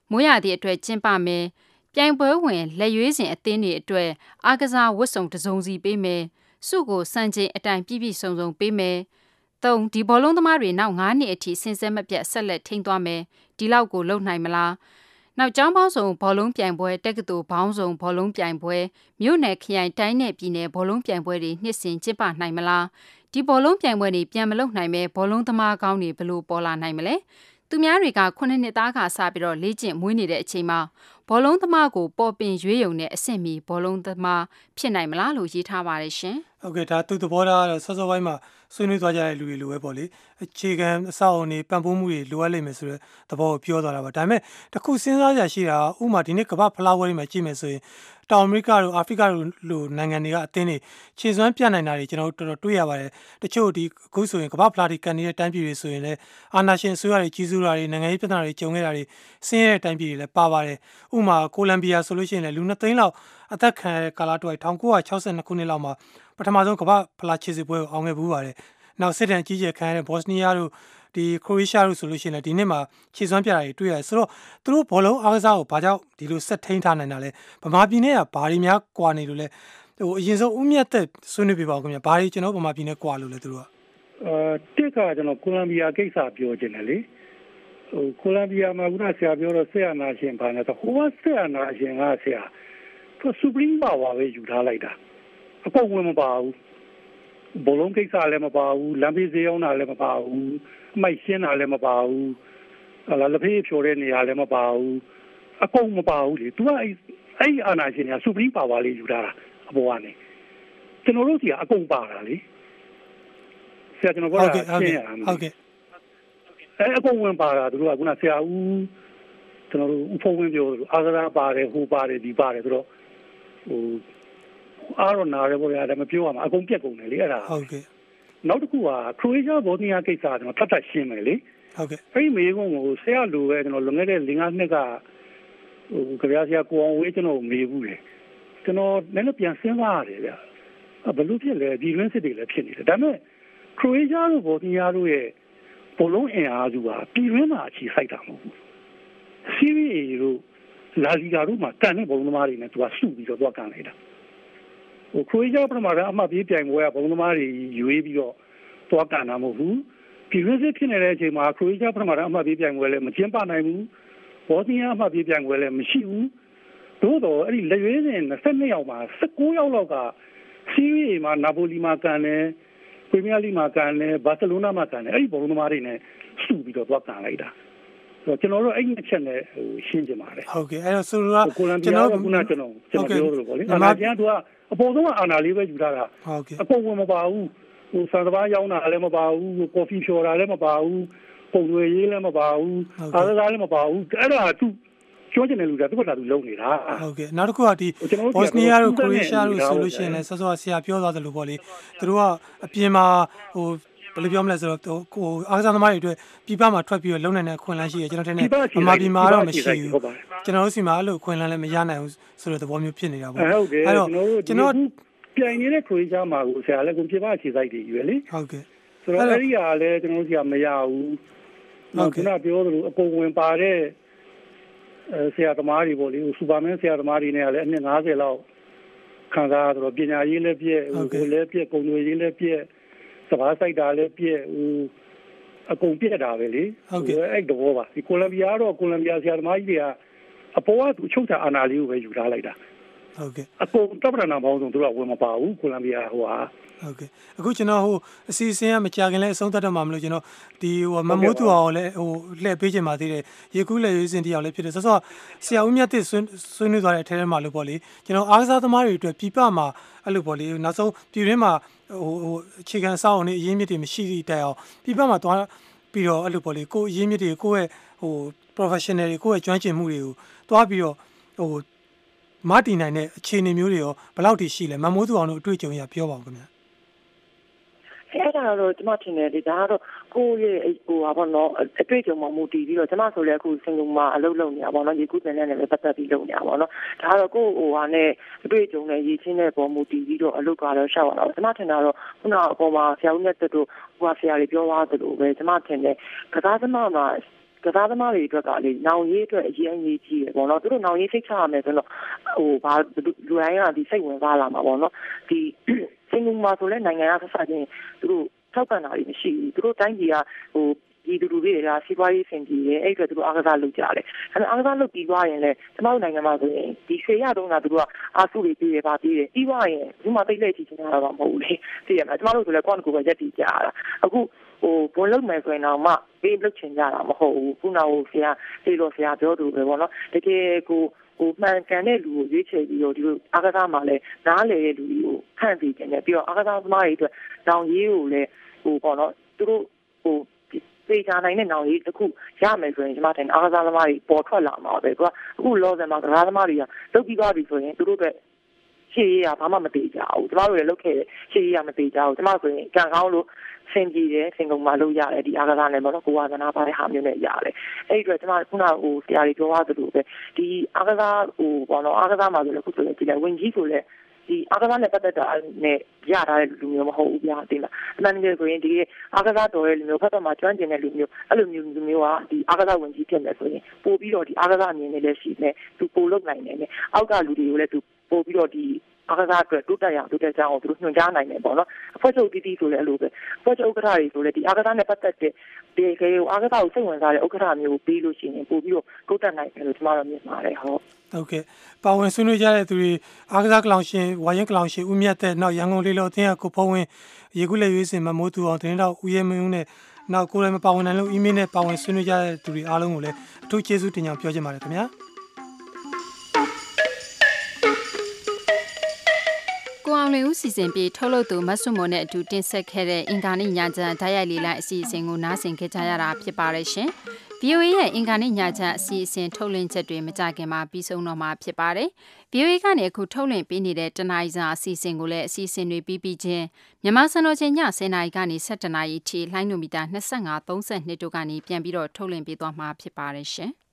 မိုးရသည့်အတွက်ကျင်းပမယ်ပြိုင်ပွဲဝင်လက်ရွေးစင်အသင်းတွေအတွက်အားကစားဝတ်စုံတစ်စုံစီပေးမယ်စုကိုစံချိန်အတိုင်းပြည့်ပြည့်စုံစုံပေးမယ်3ဒီဘောလုံးသမားတွေနောက်9နှစ်အထိဆင်းဆဲမပြတ်ဆက်လက်ထိန်းသွားမယ်ဒီလောက်ကိုလုပ်နိုင်မလားနောက်ကျောင်းပေါင်းစုံဘောလုံးပြိုင်ပွဲတက္ကသိုလ်ပေါင်းစုံဘောလုံးပြိုင်ပွဲမြို့နယ်ခရိုင်တိုင်းနယ်ပြည်နယ်ဘောလုံးပြိုင်ပွဲတွေနှစ်စဉ်ကျင်းပနိုင်မလားဒီဘောလုံးပြိုင်ပွဲတွေပြန်မလုပ်နိုင်ပဲဘောလုံးသမားကောင်းတွေဘလို့ပေါ်လာနိုင်မလဲသူများတွေက9နှစ်သားကစပြီးတော့လေ့ကျင့်မွေးနေတဲ့အချိန်မှာဘောလုံးသမားကိုပေါ်ပင်ရွေးယုံတဲ့အဆင့်မီဘောလုံးသမားဖြစ်နိုင်မလားလို့ရေးထားပါတယ်ရှင်။ဟုတ်ကဲ့ဒါသူသဘောထားကတော့စောစောပိုင်းမှာဆွေးနွေးသွားကြတဲ့လူတွေလိုပဲပေါ့လေအခြေခံအဆောက်အအုံတွေပံ့ပိုးမှုတွေလိုအပ်လိမ့်မယ်ဆိုတဲ့သဘောကိုပြောသွားတာပါဒါပေမဲ့တခုစဉ်းစားကြရှိတာဥပမာဒီနေ့ကမ္ဘာဖလားပွဲတွေမှာကြည့်မယ်ဆိုရင်တောင်အမေရိကတို့အာဖရိကတို့လိုနိုင်ငံတွေကအသင်းတွေခြေစွမ်းပြနိုင်တာတွေကျွန်တော်တို့တော်တော်တွေ့ရပါတယ်တချို့ဒီအခုဆိုရင်ကမ္ဘာဖလားတွေကန်နေတဲ့တိုင်းပြည်တွေဆိုရင်လည်းအာဏာရှင်အစိုးရတွေကြီးစိုးတာတွေနိုင်ငံရေးပြဿနာတွေကြုံခဲ့တာတွေဆင်းရဲတဲ့တိုင်းပြည်တွေလည်းပါပါတယ်ဥပမာကိုလံဘီယာဆိုလို့ရှိရင်လည်းလူ2သိန်းလောက်အသက်ခံရတဲ့ကာလတွိုက်1962ခုနှစ်လောက်မှာပထမဆုံးကမ္ဘာဖလားခြေစစ်ပွဲကိုအောင်ခဲ့ဘူးပါတယ်နောက်စစ်တမ်းကြီးကျယ်ခံရတဲ့ဘော့စနီးယားတို့ဒီခရိုအေးရှားတို့ဆိုလို့ရှိရင်ဒီနှစ်မှာခြေစွမ်းပြတာတွေတွေ့ရတယ်ဆိုတော့သူတို့ဘောလုံးအားကစားကိုဘာကြောင့်ဒီလိုဆက်ထိန်းထားနိုင်တာလဲဗမာပြည်နဲ့ကဘာတွေများကွာနေလို့လဲဟိုအရင်ဆုံးဦးမြတ်သက်ဆွေးနွေးပြပါဦးခင်ဗျာဘာတွေကျွန်တော်ဗမာပြည်နဲ့ကွာလို့လဲသူတို့ကတစ်ကကျွန်တော်ကိုလံဘီယာကိစ္စပြောချင်တယ်လေဟိုကိုလံဘီယာမှာခုနဆရာပြောတော့ဆရာနာရှင်ဘာလဲဆိုဟိုကဆရာနာရှင်ကဆရာသူ Supreme Power ပဲယူထားလိုက်တာအပုတ်ဝင်မပါဘူးဘောလုံးကိစ္စလည်းမပါဘူးလမ်းဘေးဈေးရောက်တာလည်းမပါဘူးအမိုက်ရှင်းတာလည်းမပါဘူးလက်ဖေးဖြိုတဲ့နေရာလည်းမပါဘူးအကုန်မပါဘူးလေသူကအဲ့အာဏာရှင်က Supreme Power လေးယူထားတာအပေါ်ကနေကျွန်တော်တို့စီကအကုန်ပါတာလေဆရာကျွန်တော်ပြောတာရှင်းရတာဟုတ်ကဲ့အဲ့အကုန်ဝင်ပါတာသူတို့ကခုနဆရာဦးကျွန်တော်တို့ဥဖုံးဝင်ပြောလို့အာဂရာပါတယ်ဟိုပါတယ်ဒီပါတယ်ဆိုတော့ဟိုအားတော့နားရဲပေါ်ရတယ်မပြောရမှာအကုန်ပြက်ကုန်တယ်လေအဲ့ဒါဟုတ်ကဲ့နောက်တစ်ခုကခရိုအေးရှားဘော်နီးယားကိစ္စကျွန်တော်ထပ်ရှင်းမယ်လေဟုတ်ကဲ့အဲ့ဒီမေးခွန်းကိုဆရာလိုပဲကျွန်တော်လွန်ခဲ့တဲ့5-6နှစ်ကဟိုကြပြဆရာကိုအောင်ဝေးကျွန်တော်မေးဘူးလေကျွန်တော်လည်းပြန်စဉ်းစားရတယ်ဗျဘလို့ဖြစ်လဲဒီရင်းစစ်တွေလည်းဖြစ်နေတယ်ဒါပေမဲ့ခရိုအေးရှားတို့ဘော်နီးယားတို့ရဲ့ဘောလုံးအင်အားစုကပြည်တွင်းမှာအခြေစိုက်တာမဟုတ်ဘူးစီးရီးတို့လာလီဂါတို့မှာကန်တဲ့ဘောလုံးသမားတွေနဲ့သူကစုပြီးတော့ကန်လိုက်တာဟိုခရိုအေးရှားပထမကအမှတ်ပေးပြိုင်ပွဲကဘုံသမားတွေရွေးပြီးတော့သွားကန်တာမဟုတ်ဘူးပြည်တွင်းစစ်ဖြစ်နေတဲ့အချိန်မှာခရိုအေးရှားပထမကအမှတ်ပေးပြိုင်ပွဲလည်းမကျင်းပနိုင်ဘူးဘော့စနီးယားအမှတ်ပေးပြိုင်ပွဲလည်းမရှိဘူးသို့တော့အဲ့ဒီလက်ရွေးစင်22ယောက်မှာ19ယောက်လောက်ကစီးရီးမှာနာပိုလီမှာကန်တယ်ပရီးမီးယားလိမှာကန်တယ်ဘာစီလိုနာမှာကန်တယ်အဲ့ဒီဘုံသမားတွေနဲ့စုပြီးတော့သွားကန်လိုက်တာကျွန်တော်တို့အဲ့ဒီအချက်နဲ့ဟိုရှင်းပြပါတယ်ဟုတ်ကဲ့အဲ့တော့ဆိုတော့ကျွန်တော်ကခုနကျွန်တော်ပြောလို့ပေါ့လေအနာပြန်သူကအပေါ်ဆုံးအာဏာလေးပဲယူထားတာဟုတ်ကဲ့အကုန်ဝင်မပါဘူးဟိုစံစပါးရောင်းတာလည်းမပါဘူးကော်ဖီဖြော်တာလည်းမပါဘူးပုံတွေရေးလည်းမပါဘူးအားကစားလည်းမပါဘူးအဲ့ဒါသူပြောချင်တဲ့လူကသူကသူလုံနေတာဟုတ်ကဲ့နောက်တစ်ခုကဒီဘော့စနီးယားတို့ခရိုအေးရှားတို့ဆိုလို့ရှိရင်လည်းဆောဆောဆရာပြောသွားသလိုပေါ့လေသူတို့ကအပြင်မှာဟိုဘယ်လိုပြောမလဲဆိုတော့ကိုအားကစားသမားတွေအတွက်ပြည်ပမှာထွက်ပြီးတော့လုံနိုင်တဲ့အခွင့်အလမ်းရှိတယ်ကျွန်တော်ထင်တယ်ဗမာပြည်မှာတော့မရှိဘူးကျွန်တော်တို့စီမှာအဲ့လိုအခွင့်အလမ်းလည်းမရနိုင်ဘူးဆိုတဲ့သဘောမျိုးဖြစ်နေတာပေါ့အဲ့တော့ကျွန်တော်ပြိုင်နေတဲ့ခရိုအေးရှားမှာကိုဆရာလည်းကိုပြည်ပအခြေစိုက်တွေယူရလေဟုတ်ကဲ့ဆိုတော့အဲ့ဒီဟာလည်းကျွန်တော်တို့စီကမရဘူးဟုတ်ကဲ့ခုနပြောသလိုအကုန်ဝင်ပါတဲ့ဆရာသမားတွေပေါ့လေစူပါမင်းဆရာသမားတွေနဲ့လည်းအနှစ်50လောက်ခံစားဆိုတော့ပညာရေးလည်းပြည့်ဟိုလည်းပြည့်ကုန်သွယ်ရေးလည်းပြည့်စဘာစိုက်တာလည်းပြည့်ဟိုအကုန်ပြည့်တာပဲလေဟုတ်ကဲ့အဲ့တော့ပါဒီကိုလံဘီယာတော့ကိုလံဘီယာဆရာသမားကြီးတွေကအပေါ်ကသူအချုပ်ချာအာဏာလေးကိုပဲယူထားလိုက်တာဟုတ်ကဲ့အကုန်တပ်ပဒနာပေါင်းစုံသူကဝင်မပါဘူးကိုလံဘီယာဟိုဟာဟုတ်ကဲ့အခုကျွန်တော်ဟိုအစီအစဉ်ကမကြခင်လဲအဆုံးသတ်တော့မှမလို့ကျွန်တော်ဒီဟိုမမိုးသူအောင်လဲဟိုလှည့်ပေးချင်ပါသေးတယ်ရေကူးလက်ရွေးစင်တယောက်လည်းဖြစ်တယ်ဆိုတော့ဆရာဦးမြတ်တစ်ဆွေးနွေးသွားတဲ့အထဲထဲမှာလို့ပေါ့လေကျွန်တော်အားကစားသမားတွေအတွက်ပြည်ပမှာအဲ့လိုပေါ့လေနောက်ဆုံးပြည်တွင်းမှာဟိုအခြေခံစောင့်နေအရင်းမြစ်တွေမရှိသည့်တိုင်အောင်ပြည်ပမှာသွားပြီးတော့အဲ့လိုပေါ့လေကိုအရင်းမြစ်တွေကိုယ့်ရဲ့ဟို professional တွေကိုယ့်ရဲ့ကျွမ်းကျင်မှုတွေကိုသွားပြီးတော့ဟိုမတည်နိုင်တဲ့အခြေအနေမျိုးတွေရောဘယ်လောက်ထိရှိလဲမမိုးသူအောင်တို့အတွေ့အကြုံရပြောပါဦးခင်ဗျာအဲ့ဒါတော့ကျွန်မထင်တယ်ဒီဒါကတော့ကိုယ့်ရဲ့ဟိုပါဘောနော်အတွေ့အကြုံမှမူတည်ပြီးတော့ကျွန်မဆိုလည်းအခုစင်ကာပူမှာအလုပ်လုပ်နေတာပေါ့နော်ရေကူးတင်တဲ့နဲ့ပတ်သက်ပြီးလုပ်နေတာပေါ့နော်ဒါကတော့ကိုယ့်ဟိုဟာနဲ့အတွေ့အကြုံနဲ့ရည်ချင်းတဲ့ပုံမူတည်ပြီးတော့အလုပ်ကတော့ရှောက်ရတော့ကျွန်မထင်တာတော့ခုနအပေါ်မှာဆရာဦးနဲ့တူဟိုဆရာတွေပြောသွားသလိုပဲကျွန်မထင်တယ်ကစားသမားမှာကစားသမားတွေအတွက်ကလေနောင်ရေးအတွက်အရင်အရေးကြီးတယ်ပေါ့နော်သူတို့နောင်ရေးစိတ်ချရမယ်ဆိုတော့ဘာလူတိုင်းကဒီစိတ်ဝင်စားလာမှာပေါ့နော်ဒီစင်ကာပူမှာဆိုလဲနိုင်ငံကဆက်ချင်းသူတို့ထောက်ပံ့တာတွေမရှိဘူးသူတို့တိုင်းပြည်ကဒီလူတွေကစီးပွားရေးဆင်ပြေတယ်အဲ့အတွက်သူတို့အားကစားလုပ်ကြတယ်အဲ့အားကစားလုပ်ပြီးသွားရင်လည်းကျမတို့နိုင်ငံမှာဆိုရင်ဒီဆေးရတုံးကသူတို့ကအားစုတွေပြေးရပါသေးတယ်ပြီးသွားရင်ဒီမှာတိတ်လက်ချီချင်တာတော့မဟုတ်ဘူးလေသိရမလားကျမတို့ဆိုလည်းကိုယ့်ကိုယ်ပဲရက်တည်ကြရတာအခုဘုံလုံးမယ်ဆိုရင်တော့မှပေးလုပ်ချင်ကြတာမဟုတ်ဘူးခုနကဆရာပြောသူပဲပေါ့နော်တကယ်ကိုမှန်ကန်တဲ့လူကိုရွေးချယ်ပြီးတော့ဒီလိုအားကစားမှာလဲနားလေတဲ့လူတွေကိုခန့်စီတယ်ပြီးတော့အားကစားသမားတွေအတွက်တောင်ရေးကိုလည်းပေါ့နော်သူတို့သေချာနိုင်တဲ့နောင်ရေးတစ်ခုရမယ်ဆိုရင်ကျမတင်အားကစားသမားတွေပေါ်ထွက်လာမှာပဲအခုလောဆယ်မှာကစားသမားတွေကလုပ်ပြီးသွားပြီဆိုရင်သူတို့အတွက်ရှေ့ရေးကဘာမှမသေးကြဘူးကျမတို့လည်းလုပ်ခဲ့တယ်ရှေ့ရေးကမသေးကြဘူးကျမဆိုရင်ကံကောင်းလို့ဆင်ပြေတယ်စင်ကုန်မှာလုပ်ရတယ်ဒီအားကစားနဲ့ပေါ့နော်ကိုဝါသနာပါတဲ့ဟာမျိုးနဲ့ရတယ်အဲ့ဒီအတွက်ကျမခုနဆရာတွေပြောသွားသလိုပဲဒီအားကစားပေါ့နော်အားကစားမှာဆိုလည်းခုဆိုလည်းဒီလေဝင်ကြီးဆိုလည်းဒီအားကစားနဲ့ပတ်သက်တာနဲ့ရထားတဲ့လူမျိုးမဟုတ်ဘူးဗျာတင်လားအမှန်တကယ်ဆိုရင်ဒီအားကစားတော်ရဲ့လူမျိုးဖက်တော့မှကျွမ်းကျင်တဲ့လူမျိုးအဲ့လိုမျိုးလူမျိုးကဒီအားကစားဝင်ကြီးဖြစ်နေဆိုရင်ပို့ပြီးတော့ဒီအားကစားအမြင်နဲ့လည်းရှိနေသူပို့လုပ်နိုင်တယ်နဲ့အောက်ကလူတွေကိုလည်းသူပို့ပြီးတော့ဒီအားကစားအတွက်တိုးတက်ကြအောင်သူတို့ညွှန်ကြားနိုင်တယ်ပေါ့နော်အဖွဲ့ချုပ်တီးဆိုလည်းအဲ့လိုပဲအဖွဲ့ချုပ်ဥက္ကဋ္ဌတွေဆိုလည်းဒီအားကစားနဲ့ပတ်သက်တဲ့ဒီကေအားကစားကိုစိတ်ဝင်စားတဲ့ဥက္ကဋ္ဌမျိုးပြီးလို့ရှိရင်ပို့ပြီးတော့တိုးတက်နိုင်တယ်လို့ကျွန်တော်တို့မြင်ပါတယ်ဟုတ်ကဲ့ပါဝင်ဆွေးနွေးကြတဲ့သူတွေအားကစားကလောင်ရှင်ဝါရင်ကလောင်ရှင်ဦးမြတ်တဲ့နောက်ရန်ကုန်လေးလောအသင်းကကိုဖုံးဝင်းရေကူးလက်ရွေးစင်မမိုးသူအောင်တင်းတော့ဦးရဲမင်းဦးနဲ့နောက်ကိုယ်လည်းမပါဝင်နိုင်လို့အီးမေးလ်နဲ့ပါဝင်ဆွေးနွေးကြတဲ့သူတွေအားလုံးကိုလည်းအထူးကျေးဇူးတင်ကြောင်းပြောချင်ပါတယ်ခင်ဗျာကိုအောင်လင်းဦးစီစဉ်ပြီးထုတ်လုပ်သူမတ်ဆုမွန်နဲ့အတူတင်ဆက်ခဲ့တဲ့အင်္ဂါနေ့ညချမ်းဓာတ်ရိုက်လေးလိုက်အစီအစဉ်ကိုနားဆင်ခဲ့ကြရတာဖြစ်ပါတယ်ရှင်။ VOA ရဲ့အင်္ဂါနေ့ညချမ်းအစီအစဉ်ထုတ်လွှင့်ချက်တွေမကြခင်မှာပြီးဆုံးတော့မှာဖြစ်ပါတယ်။ VOA ကနေအခုထုတ်လွှင့်ပေးနေတဲ့တနားရီစာအစီအစဉ်ကိုလည်းအစီအစဉ်တွေပြီးချင်းမြန်မာစံတော်ချိန်ည10:00နာရီကနေ17:00နာရီထိလိုင်းနိုမီတာ25 32တို့ကနေပြန်ပြီးတော့ထုတ်လွှင့်ပေးသွားမှာဖြစ်ပါတယ်ရှင်။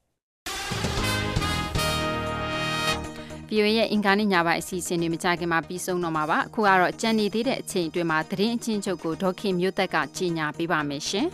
VOA ရဲ့အင်္ဂါနေ့ညပိုင်းအစီအစဉ်တွေမကြခင်မှာပြီးဆုံးတော့မှာပါအခုကတော့ကြံနေသေးတဲ့အချိန်အတွင်းမှာသတင်းအချင်းချုပ်ကိုဒေါခင်မျိုးသက်ကကြီးညာပေးပါမယ်ရှင်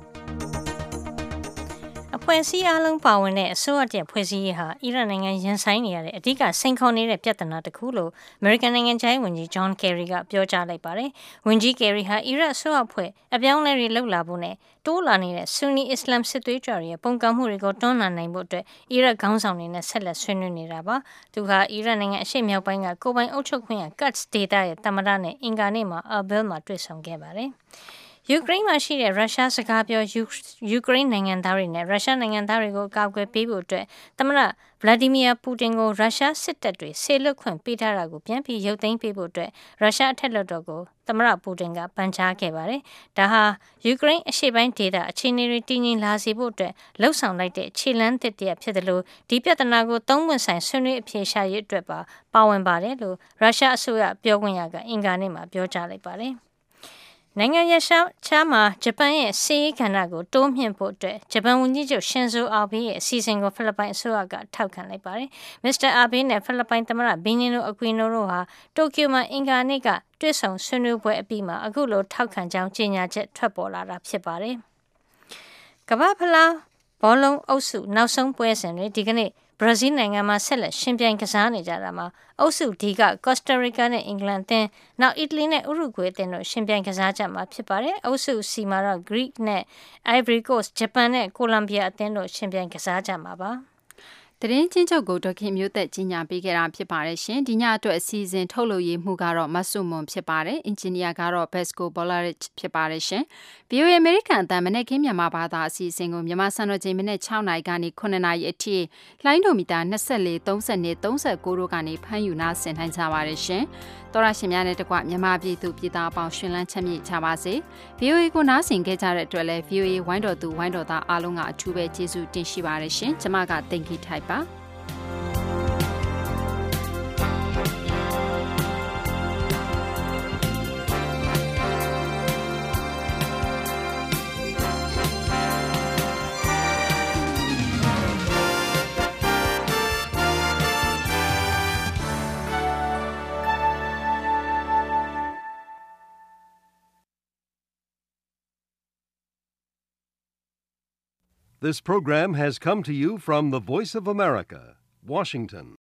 ဖွဲ့စည်းအားလုံးပါဝင်တဲ့အစိုးရတဲ့ဖွဲ့စည်းရေးဟာအီရတ်နိုင်ငံရင်ဆိုင်နေရတဲ့အဓိကစိန်ခေါ်နေတဲ့ပြဿနာတစ်ခုလို့ American နိုင်ငံခြားရေးဝန်ကြီး John Kerry ကပြောကြားလိုက်ပါတယ်။ဝန်ကြီး Kerry ဟာအီရတ်အစိုးရဖွဲ့အပြောင်းလဲတွေလုပ်လာဖို့နဲ့တိုးလာနေတဲ့ Sunni Islam စစ်သွေးကြွတွေရဲ့ပုံကံမှုတွေကိုတွန်းလှန်နိုင်ဖို့အတွက်အီရတ်ခေါင်းဆောင်တွေနဲ့ဆက်လက်ဆွေးနွေးနေတာပါ။သူဟာအီရတ်နိုင်ငံအရှေ့မြောက်ပိုင်းကကိုယ်ပိုင်အုပ်ချုပ်ခွင့်ရ Quds ဒေသရဲ့သမ္မတနဲ့အင်္ဂါနေ့မှာ Erbil မှာတွေ့ဆုံခဲ့ပါတယ်။ယူကရိန်းမှာရှိတဲ့ရုရှားစကားပြောယူကရိန်းနိုင်ငံသားတွေနဲ့ရုရှားနိုင်ငံသားတွေကိုအကာအကွယ်ပေးဖို့အတွက်သမ္မတဗလာဒီမီယာပူတင်ကိုရုရှားစစ်တပ်တွေဆေလွတ်ခွင့်ပေးထားတာကိုပြန်ပြီးရုပ်သိမ်းပေးဖို့အတွက်ရုရှားအထက်လွှတ်တော်ကိုသမ္မတပူတင်ကပန်ကြားခဲ့ပါတယ်။ဒါဟာယူကရိန်းအရှေ့ပိုင်းဒေသအခြေအနေတွေတည်ငြိမ်လာစေဖို့အတွက်လှုံ့ဆော်လိုက်တဲ့ခြေလှမ်းသစ်တရပ်ဖြစ်တယ်လို့ဒီပြဿနာကိုသုံးပွင့်ဆိုင်ဆွေးနွေးအဖြေရှာရေးအတွက်ပါဝင်ပါတယ်လို့ရုရှားအစိုးရပြောခွင့်ရကအင်္ဂါနေ့မှာပြောကြားလိုက်ပါတယ်။နိုင်ငံရရှားမှာဂျပန်ရဲ့စီးရေးကဏ္ဍကိုတိုးမြှင့်ဖို့အတွက်ဂျပန်ဝန်ကြီးချုပ်ရှင်ဇိုအာဘေးရဲ့အစီအစဉ်ကိုဖိလစ်ပိုင်အစိုးရကထောက်ခံလိုက်ပါတယ်။မစ္စတာအာဘေးနဲ့ဖိလစ်ပိုင်သမ္မတဘီနီနိုအကွီနိုတို့ဟာတိုကျိုမှာအင်္ဂါနေ့ကတွေ့ဆုံဆွေးနွေးပွဲအပြီးမှာအခုလိုထောက်ခံကြောင်းကြေညာချက်ထွက်ပေါ်လာတာဖြစ်ပါတယ်။ကမ္ဘာဖလားဘောလုံးအုပ်စုနောက်ဆုံးပွဲစဉ်တွေဒီကနေ့ဘရာဇီးနိုင်ငံမှာဆက်လက်ရှင်ပြိုင်ကစားနေကြတာမှာအုပ်စုဒီကကော့စတာရီကာနဲ့အင်္ဂလန်အသင်းနောက်အီတလီနဲ့ဥရုဂွေးအသင်းတို့ရှင်ပြိုင်ကစားကြမှာဖြစ်ပါတယ်အုပ်စုစီမှာတော့ Greek နဲ့ Ivory Coast ဂျပန်နဲ့ကိုလံဘီယာအသင်းတို့ရှင်ပြိုင်ကစားကြမှာပါသတင်းချင်းချုပ်ကိုဒေါခင်မျိုးသက်ကြီးညာပေးခဲ့တာဖြစ်ပါတယ်ရှင်ဒီညအတွက်အစီအစဉ်ထုတ်လုပ်ရေးမှုကတော့မဆုမွန်ဖြစ်ပါတယ်အင်ဂျင်နီယာကတော့ Besco Bollarich ဖြစ်ပါတယ်ရှင် VOA American အသံမနေ့ကမြန်မာဘာသာအစီအစဉ်ကိုမြန်မာစံတော်ချိန်မိနစ်6နာရီကနေ9နာရီအထိလိုင်းဒိုမီတာ24 30 39တို့ကနေဖမ်းယူနာဆင်နိုင်ကြပါတယ်ရှင်တော်ရရှင်များနဲ့တကွမြန်မာပြည်သူပြည်သားအပေါင်းရှင်လန်းချမ်းမြေ့ကြပါစေ VOA ကိုနားဆင်ခဲ့ကြတဲ့အတွက်လည်း VOA ဝိုင်းတော်သူဝိုင်းတော်သားအားလုံးကအထူးပဲကျေးဇူးတင်ရှိပါတယ်ရှင်ကျွန်မကတင်ကြီးထိုက်ပါ This program has come to you from the Voice of America, Washington.